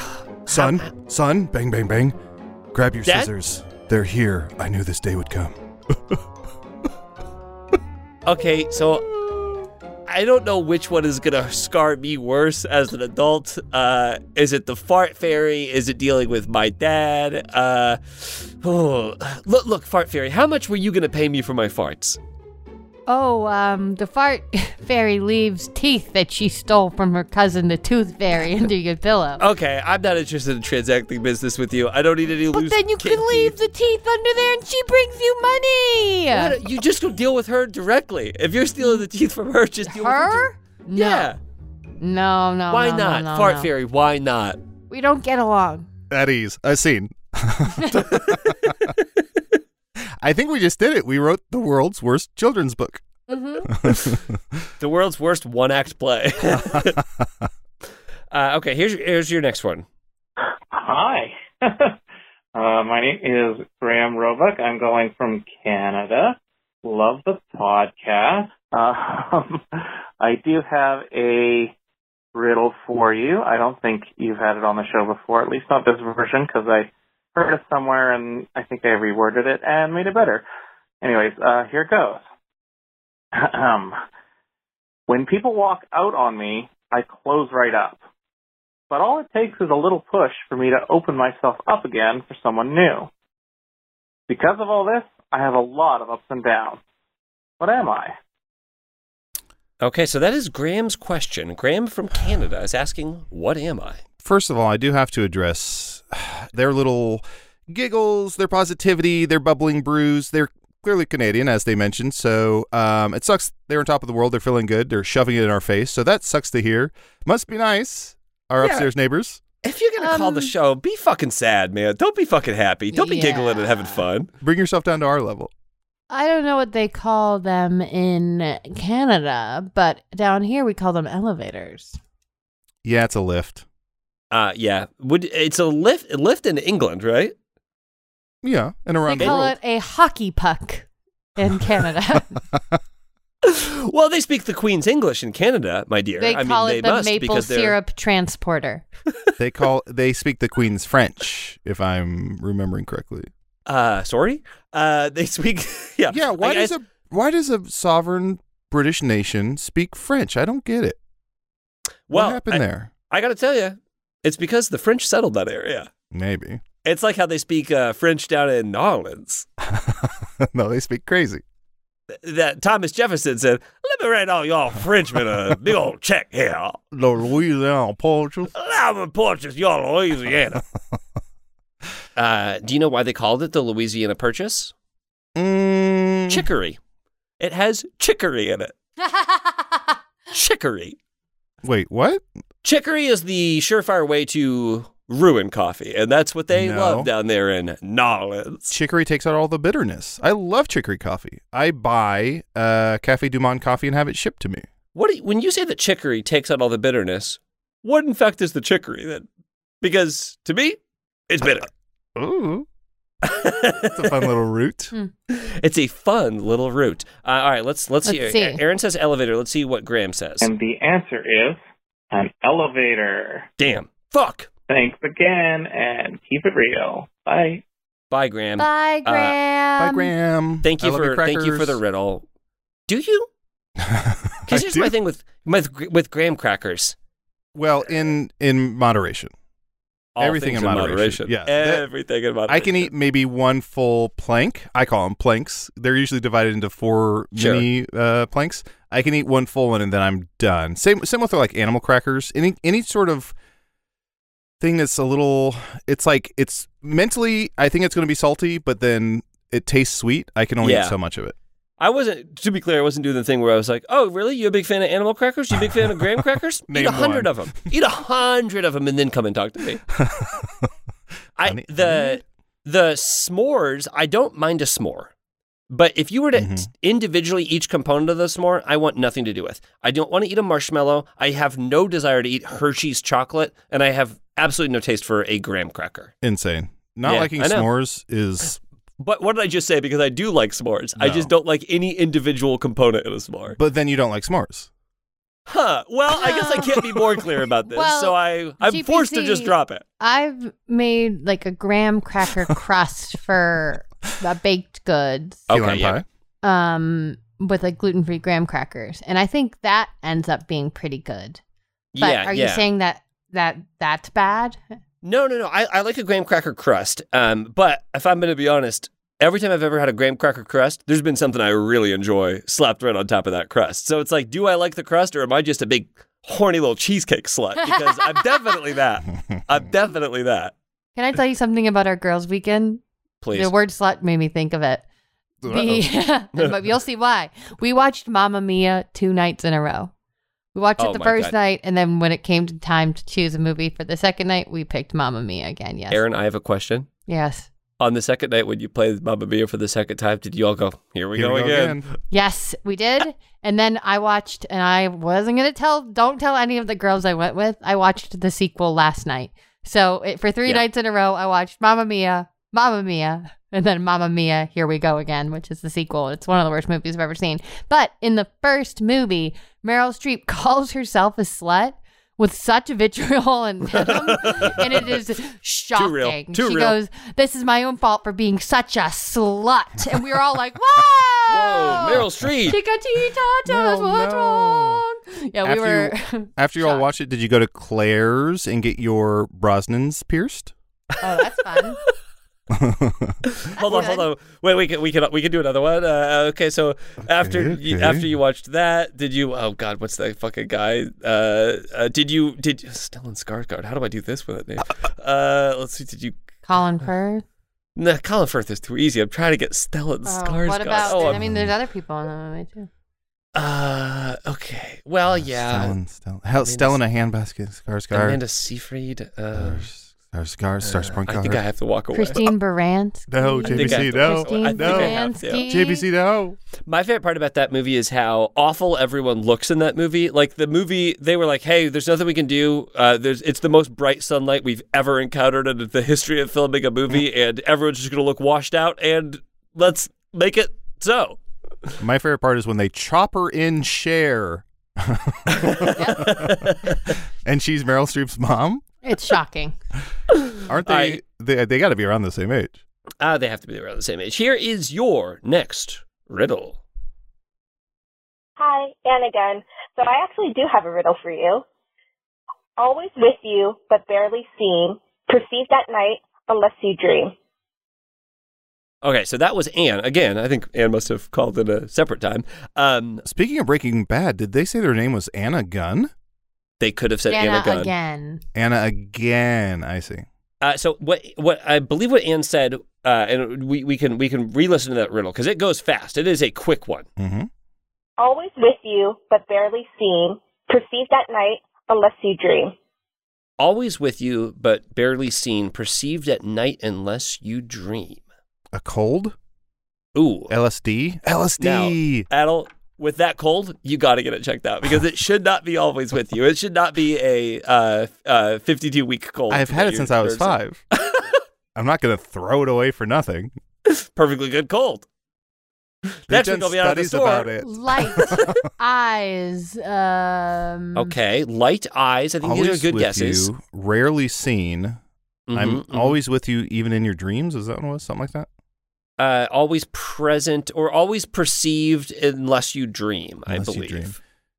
Son, son, bang, bang, bang. Grab your Dad? scissors. They're here. I knew this day would come. Okay, so I don't know which one is gonna scar me worse as an adult. Uh, is it the fart fairy? Is it dealing with my dad? Uh, oh, look, look, fart fairy. How much were you gonna pay me for my farts? Oh, um, the fart fairy leaves teeth that she stole from her cousin, the tooth fairy, under your pillow. Okay, I'm not interested in transacting business with you. I don't need any But loose. then you kid can leave teeth. the teeth under there and she brings you money. What? You just go deal with her directly. If you're stealing the teeth from her, just deal with her. Her? dir- Yeah. No, no, Why no, not? no, no, Fart no. fairy, why not? We don't get along. At ease. A scene. I think we just did it. We wrote the world's worst children's book. Mm-hmm. The world's worst one act play. uh, okay, here's your, here's your next one. Hi. uh, my name is Graham Roebuck. I'm going from Canada. Love the podcast. Um, I do have a riddle for you. I don't think you've had it on the show before, at least not this version, because I heard it somewhere and I think I reworded it and made it better. Anyways, uh, here it goes. Um, when people walk out on me, I close right up. But all it takes is a little push for me to open myself up again for someone new. Because of all this, I have a lot of ups and downs. What am I? Okay, so that is Graham's question. Graham from Canada is asking, what am I? First of all, I do have to address their little giggles, their positivity, their bubbling brews. They're clearly Canadian, as they mentioned, so um, it sucks. They're on top of the world. They're feeling good. They're shoving it in our face, so that sucks to hear. Must be nice, our Yeah. upstairs neighbors. If you're going to call the Um, show, be fucking sad, man. Don't be fucking happy. Don't be giggling and having Yeah. fun. Bring yourself down to our level. I don't know what they call them in Canada, but down here we call them elevators. Yeah, it's a lift. Uh, yeah. Would It's a lift, a lift in England, right? Yeah, and around They the call world. it a hockey puck in Canada. Well, they speak the Queen's English in Canada, my dear. They I call mean, it they the must maple because they're- syrup transporter. They call they speak the Queen's French, if I'm remembering correctly. Uh, sorry? Uh, they speak, yeah. Yeah, why I does guess- a why does a sovereign British nation speak French? I don't get it. well, what happened I, there? I got to tell you, it's because the French settled that area. Maybe. It's like how they speak uh, French down in New Orleans. No, they speak crazy. That Thomas Jefferson said, "Let me write all y'all Frenchmen a big old check here. The Louisiana Poaches. Allow me to purchase y'all Louisiana." uh, do you know why they called it the Louisiana Purchase? Mm, Chicory. It has chicory in it. Chicory. wait, what? Chicory is the surefire way to ruin coffee, and that's what they No. love down there in New Orleans. Chicory takes out all the bitterness. I love chicory coffee. I buy uh, Cafe Du Monde coffee and have it shipped to me. What do you, when you say that chicory takes out all the bitterness, what in fact is the chicory then? Because to me, it's bitter. Ooh. It's a fun little root. It's a fun little root. Uh, all right, let's let's, Let's see. see. Aaron says elevator. Let's see what Graham says. And the answer is an elevator. Damn. Fuck. Thanks again, and keep it real. Bye. Bye, Graham. Bye, Graham. Bye, Graham. Thank you I love your for thank you for the crackers. riddle. Do you? I Because here's do. my thing with with with graham crackers. Well, in in moderation. All Everything things in moderation. Yeah. That- Everything in moderation. I can eat maybe one full plank. I call them planks. They're usually divided into four Sure. mini uh, planks. I can eat one full one and then I'm done. Same same with like animal crackers. Any any sort of thing that's a little. It's like it's mentally. I think it's going to be salty, but then it tastes sweet. I can only Yeah. eat so much of it. I wasn't, to be clear, I wasn't doing the thing where I was like, oh, really? You a big fan of animal crackers? You a big fan of graham crackers? Name Eat a hundred one. of them. Eat a hundred of them and then come and talk to me. I Honey- the the s'mores, I don't mind a s'more. But if you were to Mhm. individually each component of the s'more, I want nothing to do with. I don't want to eat a marshmallow. I have no desire to eat Hershey's chocolate, and I have absolutely no taste for a graham cracker. Insane. Not Yeah, liking I know. s'mores is But what did I just say? Because I do like s'mores. I No. just don't like any individual component in a s'more. but then you don't like s'mores. Huh. Well, I guess I can't be more clear about this. Well, so I, I'm G P C forced to just drop it. I've made like a graham cracker crust for uh, baked goods, Key Okay, lime yeah. pie. um, with like gluten free graham crackers, and I think that ends up being pretty good. But yeah, are yeah. you saying that that that's bad? No, no, no. I, I like a graham cracker crust. Um, but if I'm going to be honest, every time I've ever had a graham cracker crust, there's been something I really enjoy slapped right on top of that crust. So it's like, do I like the crust or am I just a big horny little cheesecake slut? Because I'm definitely that. I'm definitely that. Can I tell you something about our girls' weekend? Please. The word slut made me think of it. The, but you'll see why. We watched Mamma Mia two nights in a row. We watched Oh it the my first God. night, and then when it came to time to choose a movie for the second night, we picked Mamma Mia again. Yes. Aaron, I have a question. Yes. On the second night when you played Mamma Mia for the second time, did you all go, here we Here go we go again? again. Yes, we did. And then I watched, and I wasn't going to tell, don't tell any of the girls I went with. I watched the sequel last night. So it, for three Yeah. nights in a row, I watched Mamma Mia, Mamma Mia, and then Mamma Mia, Here We Go Again, which is the sequel. It's one of the worst movies I've ever seen. But in the first movie, Meryl Streep calls herself a slut with such vitriol and venom, and it is shocking. real. Too she real. goes, "This is my own fault for being such a slut," and we were all like, "Whoa, Whoa, Meryl Streep. Chiquitita, tell us No, what's no. wrong." Yeah, we After were. After you all Shocked. watched it, did you go to Claire's and get your Brosnans pierced? Oh, that's fun. hold on, hold on. Wait, we can we can we can do another one. Uh, okay, so after okay. You, after you watched that, did you? Oh God, what's that fucking guy? Uh, uh, did you? Did Stellan Skarsgård? How do I do this with that name? Uh, let's see. Did you? Colin Firth. No, Colin Firth is too easy. I'm trying to get Stellan Oh, Skarsgård. what about? Oh, I mean, there's other people in the movie too. Uh, okay. Well, yeah. Stellan, Stellan, Hell, Stellan a handbasket. Skarsgård. Amanda Seyfried. Uh, Skarsgård. Skarsgård. I think I have to walk away. Christine Baranski. No, I think J B I C, have to- no, Christine I think I have to. Baranski. J B C, no. My favorite part about that movie is how awful everyone looks in that movie. Like the movie, they were like, "Hey, there's nothing we can do. Uh, there's it's the most bright sunlight we've ever encountered in the history of filming a movie, and everyone's just gonna look washed out. And let's make it so." My favorite part is when they chop her in Cher. And she's Meryl Streep's mom. It's shocking. Aren't they? I- they they got to be around the same age. Ah, they have to be around the same age. Here is your next riddle. Hi, Anne again. So I actually do have a riddle for you. Always with you, but barely seen, perceived at night, unless you dream. Okay, so that was Anne. Again, I think Anne must have called it a separate time. Um, Speaking of Breaking Bad, did they say their name was Anna Gunn? they could have said Anna, Anna Gunn. again. Anna again. I see. Uh, so what? What I believe what Anne said, uh, and we, we can we can re-listen to that riddle because it goes fast. It is a quick one. Mm-hmm. Always with you, but barely seen, perceived at night, unless you dream. Always with you, but barely seen, perceived at night unless you dream. A cold? Ooh. L S D? L S D. Now, Adel, with that cold, you got to get it checked out because it should not be always with you. It should not be a uh, uh, fifty-two week cold. I've had it since I was five. I'm not going to throw it away for nothing. Perfectly good cold. They've Next done week I'll be out of the studies store. about it. Light eyes. Um, Okay, light eyes. I think Always these are good with guesses. you, rarely seen. Mhm, I'm mhm. always with you, even in your dreams. Is that what it was? Something like that? Uh, always present or always perceived unless you dream, Unless I you believe. dream.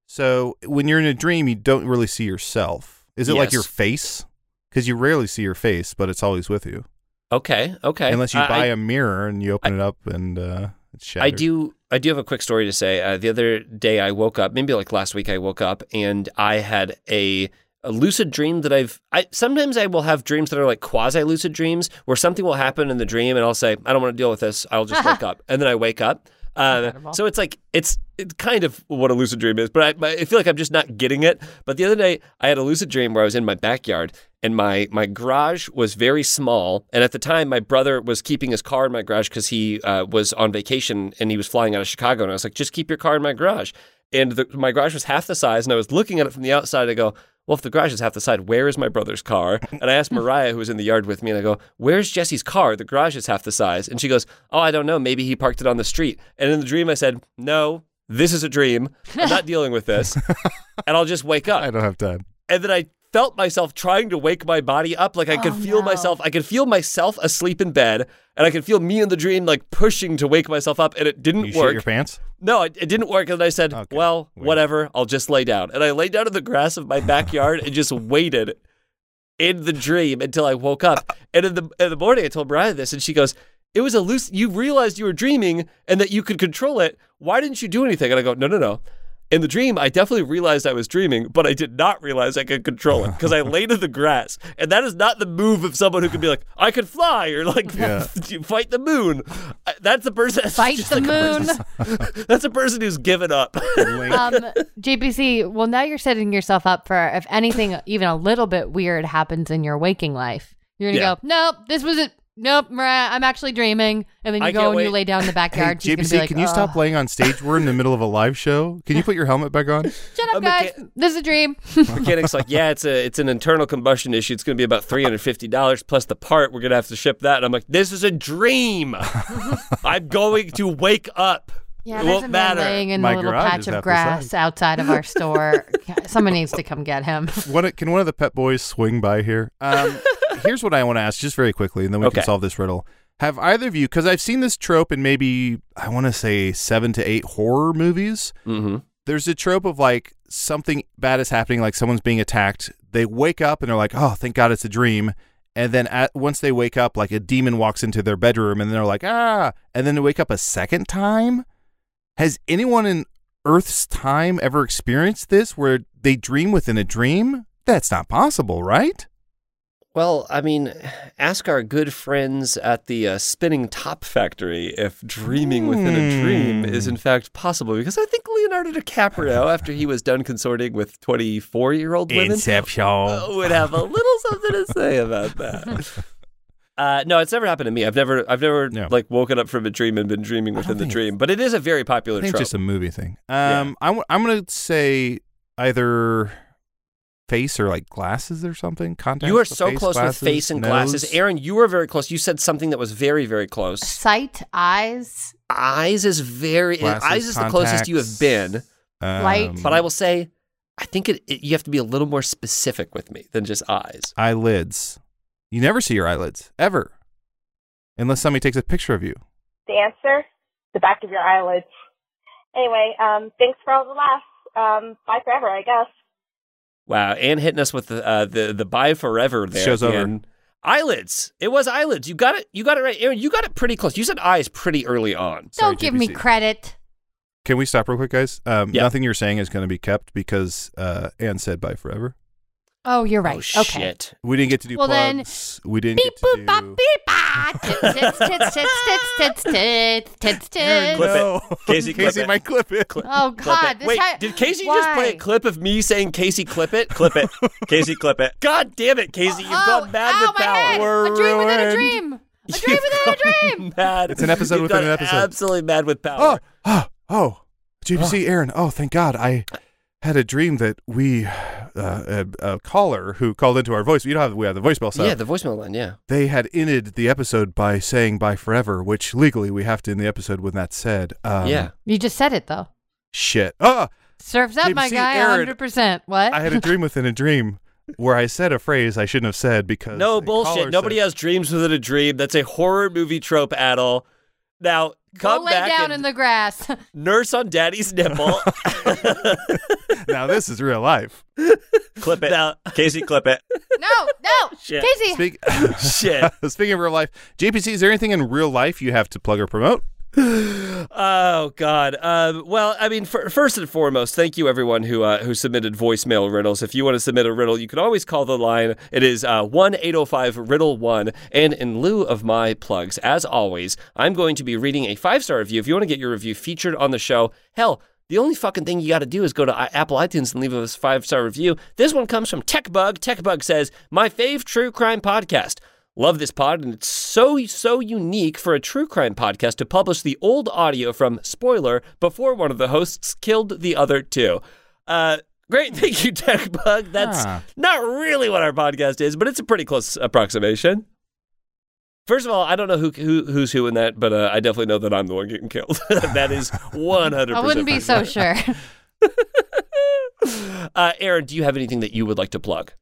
So when you're in a dream, you don't really see yourself. Is it like Yes. your face? Because you rarely see your face, but it's always with you. Okay, okay. Unless you Uh, buy I, a mirror and you open it up and uh, it's shattered. I do. I do have a quick story to say. Uh, the other day, I woke up. Maybe like last week, I woke up and I had a, a lucid dream that I've. I sometimes I will have dreams that are like quasi lucid dreams, where something will happen in the dream, and I'll say, "I don't want to deal with this. I'll just wake up," and then I wake up. Uh, Incredible. so it's like it's it's kind of what a lucid dream is, but I, I feel like I'm just not getting it. But the other day, I had a lucid dream where I was in my backyard, and my my garage was very small. And at the time, my brother was keeping his car in my garage because he uh, was on vacation and he was flying out of Chicago. And I was like, just keep your car in my garage. And the, my garage was half the size, and I was looking at it from the outside. I go, well, if the garage is half the size, where is my brother's car? And I asked Mariah, who was in the yard with me, and I go, where's Jesse's car? The garage is half the size. And she goes, oh, I don't know. Maybe he parked it on the street. And in the dream, I said, no, this is a dream. I'm not dealing with this. And I'll just wake up. I don't have time. And then I felt myself trying to wake my body up. Like I could Oh, feel no. myself, I could feel myself asleep in bed, and I could feel me in the dream like pushing to wake myself up, and it didn't You work. shit your pants? No, it, it didn't work. And I said, Okay, well, wait. whatever, I'll just lay down. And I lay down in the grass of my backyard and just waited in the dream until I woke up. And in the in the morning, I told Mariah this, and she goes, it was a loose, you realized you were dreaming and that you could control it. Why didn't you do anything? And I go, no, no, no. In the dream, I definitely realized I was dreaming, but I did not realize I could control it because I laid in the grass. And that is not the move of someone who could be like, I could fly or like Yeah. fight the moon. That's the person that's Fight just the like a moon. person- that's a person who's given up. um, J P C, well, now you're setting yourself up for if anything even a little bit weird happens in your waking life. You're going to Yeah. go, nope, this was it. Nope, Mariah, I'm actually dreaming. And then you I go can't and you wait. lay down in the Hey, backyard. She's J gonna P C, be like, can you stop "Ugh." playing on stage? We're in the middle of a live show. Can you put your helmet back on? Shut up, A guys. mecha- This is a dream. Mechanic's like, yeah, it's a it's an internal combustion issue. It's going to be about three hundred fifty dollars plus the part. We're going to have to ship that. And I'm like, this is a dream. I'm going to wake up. Yeah, It there's won't a man matter. laying in My a little garage patch is of half the grass size. outside of our store. Someone needs to come get him. What, can one of the pet boys swing by here? Um, here's what I want to ask just very quickly, and then we Okay. can solve this riddle. Have either of you, because I've seen this trope in maybe, I want to say seven to eight horror movies. Mm-hmm. There's a trope of like something bad is happening, like someone's being attacked. They wake up and they're like, oh, thank God it's a dream. and then at, once they wake up, like a demon walks into their bedroom, and they're like, ah, and then they wake up a second time. Has anyone in Earth's time ever experienced this, where they dream within a dream? That's not possible, right? Well, I mean, ask our good friends at the uh, Spinning Top Factory if dreaming within a dream is in fact possible. Because I think Leonardo DiCaprio, after he was done consorting with twenty-four-year-old women, Inception. uh, would have a little something to say about that. Uh, no, it's never happened to me. I've never, I've never No. like woken up from a dream and been dreaming within the think dream. But it is a very popular I think trope. it's just a movie thing. Yeah. Um, I'm I'm gonna say either face or like glasses or something. Contacts. You are with so face, close glasses, with face and nose. glasses. Aaron, you were very close. You said something that was very, very close. Sight, eyes, Eyes is very, Glasses, eyes is the closest you have been. Um, Light. But I will say, I think it, it, you have to be a little more specific with me than just eyes. eyelids. You never see your eyelids ever, unless somebody takes a picture of you. The answer? The back of your eyelids. Anyway, um, thanks for all the laughs. Um, bye forever, I guess. Wow, and hitting us with the uh, the the bye forever there. Show's over. again. Eyelids. It was eyelids. You got it. You got it right, Aaron. You got it pretty close. You said eyes pretty early on. Sorry, don't give me J P C. credit. Can we stop real quick, guys? Um, Yeah. Nothing you're saying is going to be kept because uh, Anne said bye forever. Oh, you're right. Oh okay. shit. We didn't get to do Well, then, plugs. we didn't Beep get to boop do. bop beep bop. Tits tits tits tits tits tits tits tits. Clip it. No. Casey, clip Casey it. might clip it. Oh Clip God! it. This Wait, ha- did Casey just play a Why? clip of me saying Casey clip it? Clip it. Casey clip it. God damn it, Casey. You've oh, gone mad ow, with my power. head. We're A dream within a ruined. dream. A dream You've within a gone dream. Mad. It's an episode You've within gone an episode. Absolutely mad with Oh, power. oh, oh. J P C, Aaron. Oh, thank God. I had a dream that we, uh, a, a caller who called into our voice. You know how we have the voicemail stuff. Yeah, the voicemail line. Yeah. They had ended the episode by saying bye forever, which legally we have to end the episode when that's said. Um, yeah. You just said it though. Shit. Oh, Surfs up, J P C, my guy. Aaron, Hundred percent. What? I had a dream within a dream where I said a phrase I shouldn't have said because No the bullshit. caller Nobody said- has dreams within a dream. That's a horror movie trope, Adel. Now, come Go lay back down and in the grass. nurse on daddy's nipple. Now this is real life. Clip it. Now, Casey, clip it. no, no, Shit. Casey. Speak- Shit. Speaking of real life, J P C, is there anything in real life you have to plug or promote? Oh God. Um, well, I mean, for, first and foremost, thank you everyone who uh, who submitted voicemail riddles. If you want to submit a riddle, you can always call the line. It is uh, one eight zero five riddle one. And in lieu of my plugs, as always, I'm going to be reading a five star review. If you want to get your review featured on the show, hell. The only fucking thing you got to do is go to I- Apple iTunes and leave us a five-star review. This one comes from TechBug. TechBug says, my fave true crime podcast. Love this pod, and it's so, so unique for a true crime podcast to publish the old audio from, spoiler, before one of the hosts killed the other two. Uh, great. Thank you, TechBug. That's Ah. not really what our podcast is, but it's a pretty close approximation. First of all, I don't know who, who who's who in that, but uh, I definitely know that I'm the one getting killed. That is one hundred percent. I wouldn't be so sure. uh, Aaron, do you have anything that you would like to plug?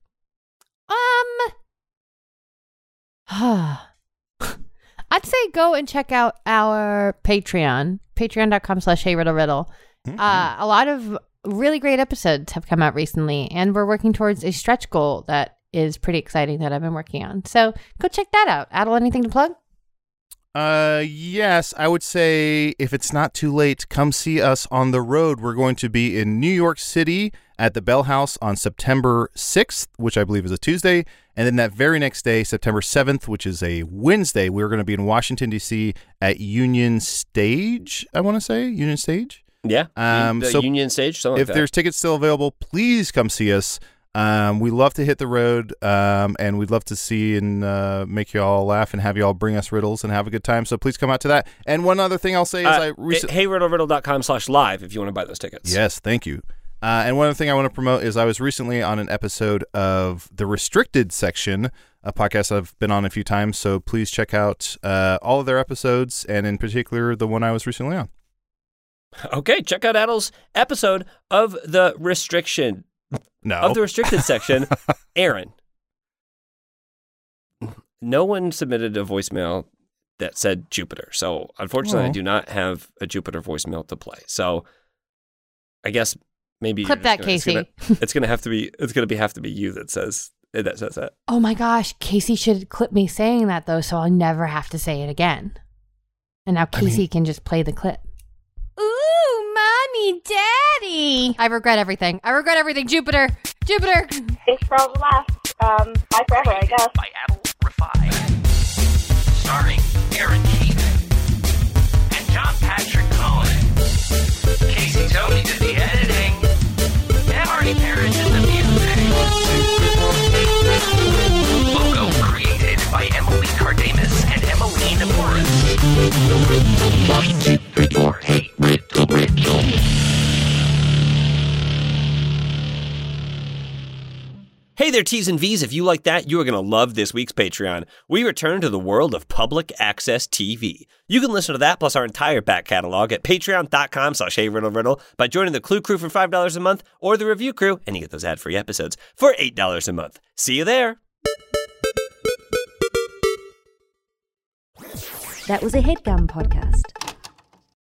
Um, I'd say go and check out our Patreon, patreon.com slash hey riddle riddle. Uh, a lot of really great episodes have come out recently, and we're working towards a stretch goal that is pretty exciting that I've been working on. So go check that out. Adel, anything to plug? Uh, yes, I would say if it's not too late, come see us on the road. We're going to be in New York City at the Bell House on September sixth, which I believe is a Tuesday. And then that very next day, September seventh, which is a Wednesday, we're going to be in Washington, D C at Union Stage, I want to say, Union Stage. Yeah. Um, the so Union Stage, something if like that. there's tickets still available, please come see us. Um, we love to hit the road, um, and we'd love to see and uh, make you all laugh and have you all bring us riddles and have a good time. So please come out to that. And one other thing I'll say is Uh, I recently... hey riddle riddle dot com slash live if you want to buy those tickets. Yes, thank you. Uh, and one other thing I want to promote is I was recently on an episode of The Restricted Section, a podcast I've been on a few times. So please check out uh, all of their episodes, and in particular, the one I was recently on. Okay, check out Adel's episode of the restriction No. of the restricted section. Aaron, no one submitted a voicemail that said Jupiter, so unfortunately, Oh. I do not have a Jupiter voicemail to play. So, I guess maybe Clip you're just that, gonna- it's Casey. gonna- It's gonna have to be. It's gonna be have to be you that says That's, that's it. Oh my gosh, Casey should clip me saying that though, so I'll never have to say it again. And now Casey I mean, can just play the clip. Ooh, mommy, daddy. I regret everything. I regret everything. Jupiter, Jupiter. Thanks for all the laughs. Um, bye forever, I guess. By Adel Rafai. Starring Aaron Keith and John Patrick Cohen. Casey Tony did the editing. And Marty Parrish did the music. Logo created by Emily Cardamus and Emmeline Morris. Hey there, T's and V's. If you like that, you are going to love this week's Patreon. We return to the world of public access T V. You can listen to that plus our entire back catalog at patreon.com slash hey riddle riddle by joining the Clue Crew for five dollars a month or the Review Crew, and you get those ad-free episodes, for eight dollars a month. See you there. That was a HeadGum podcast.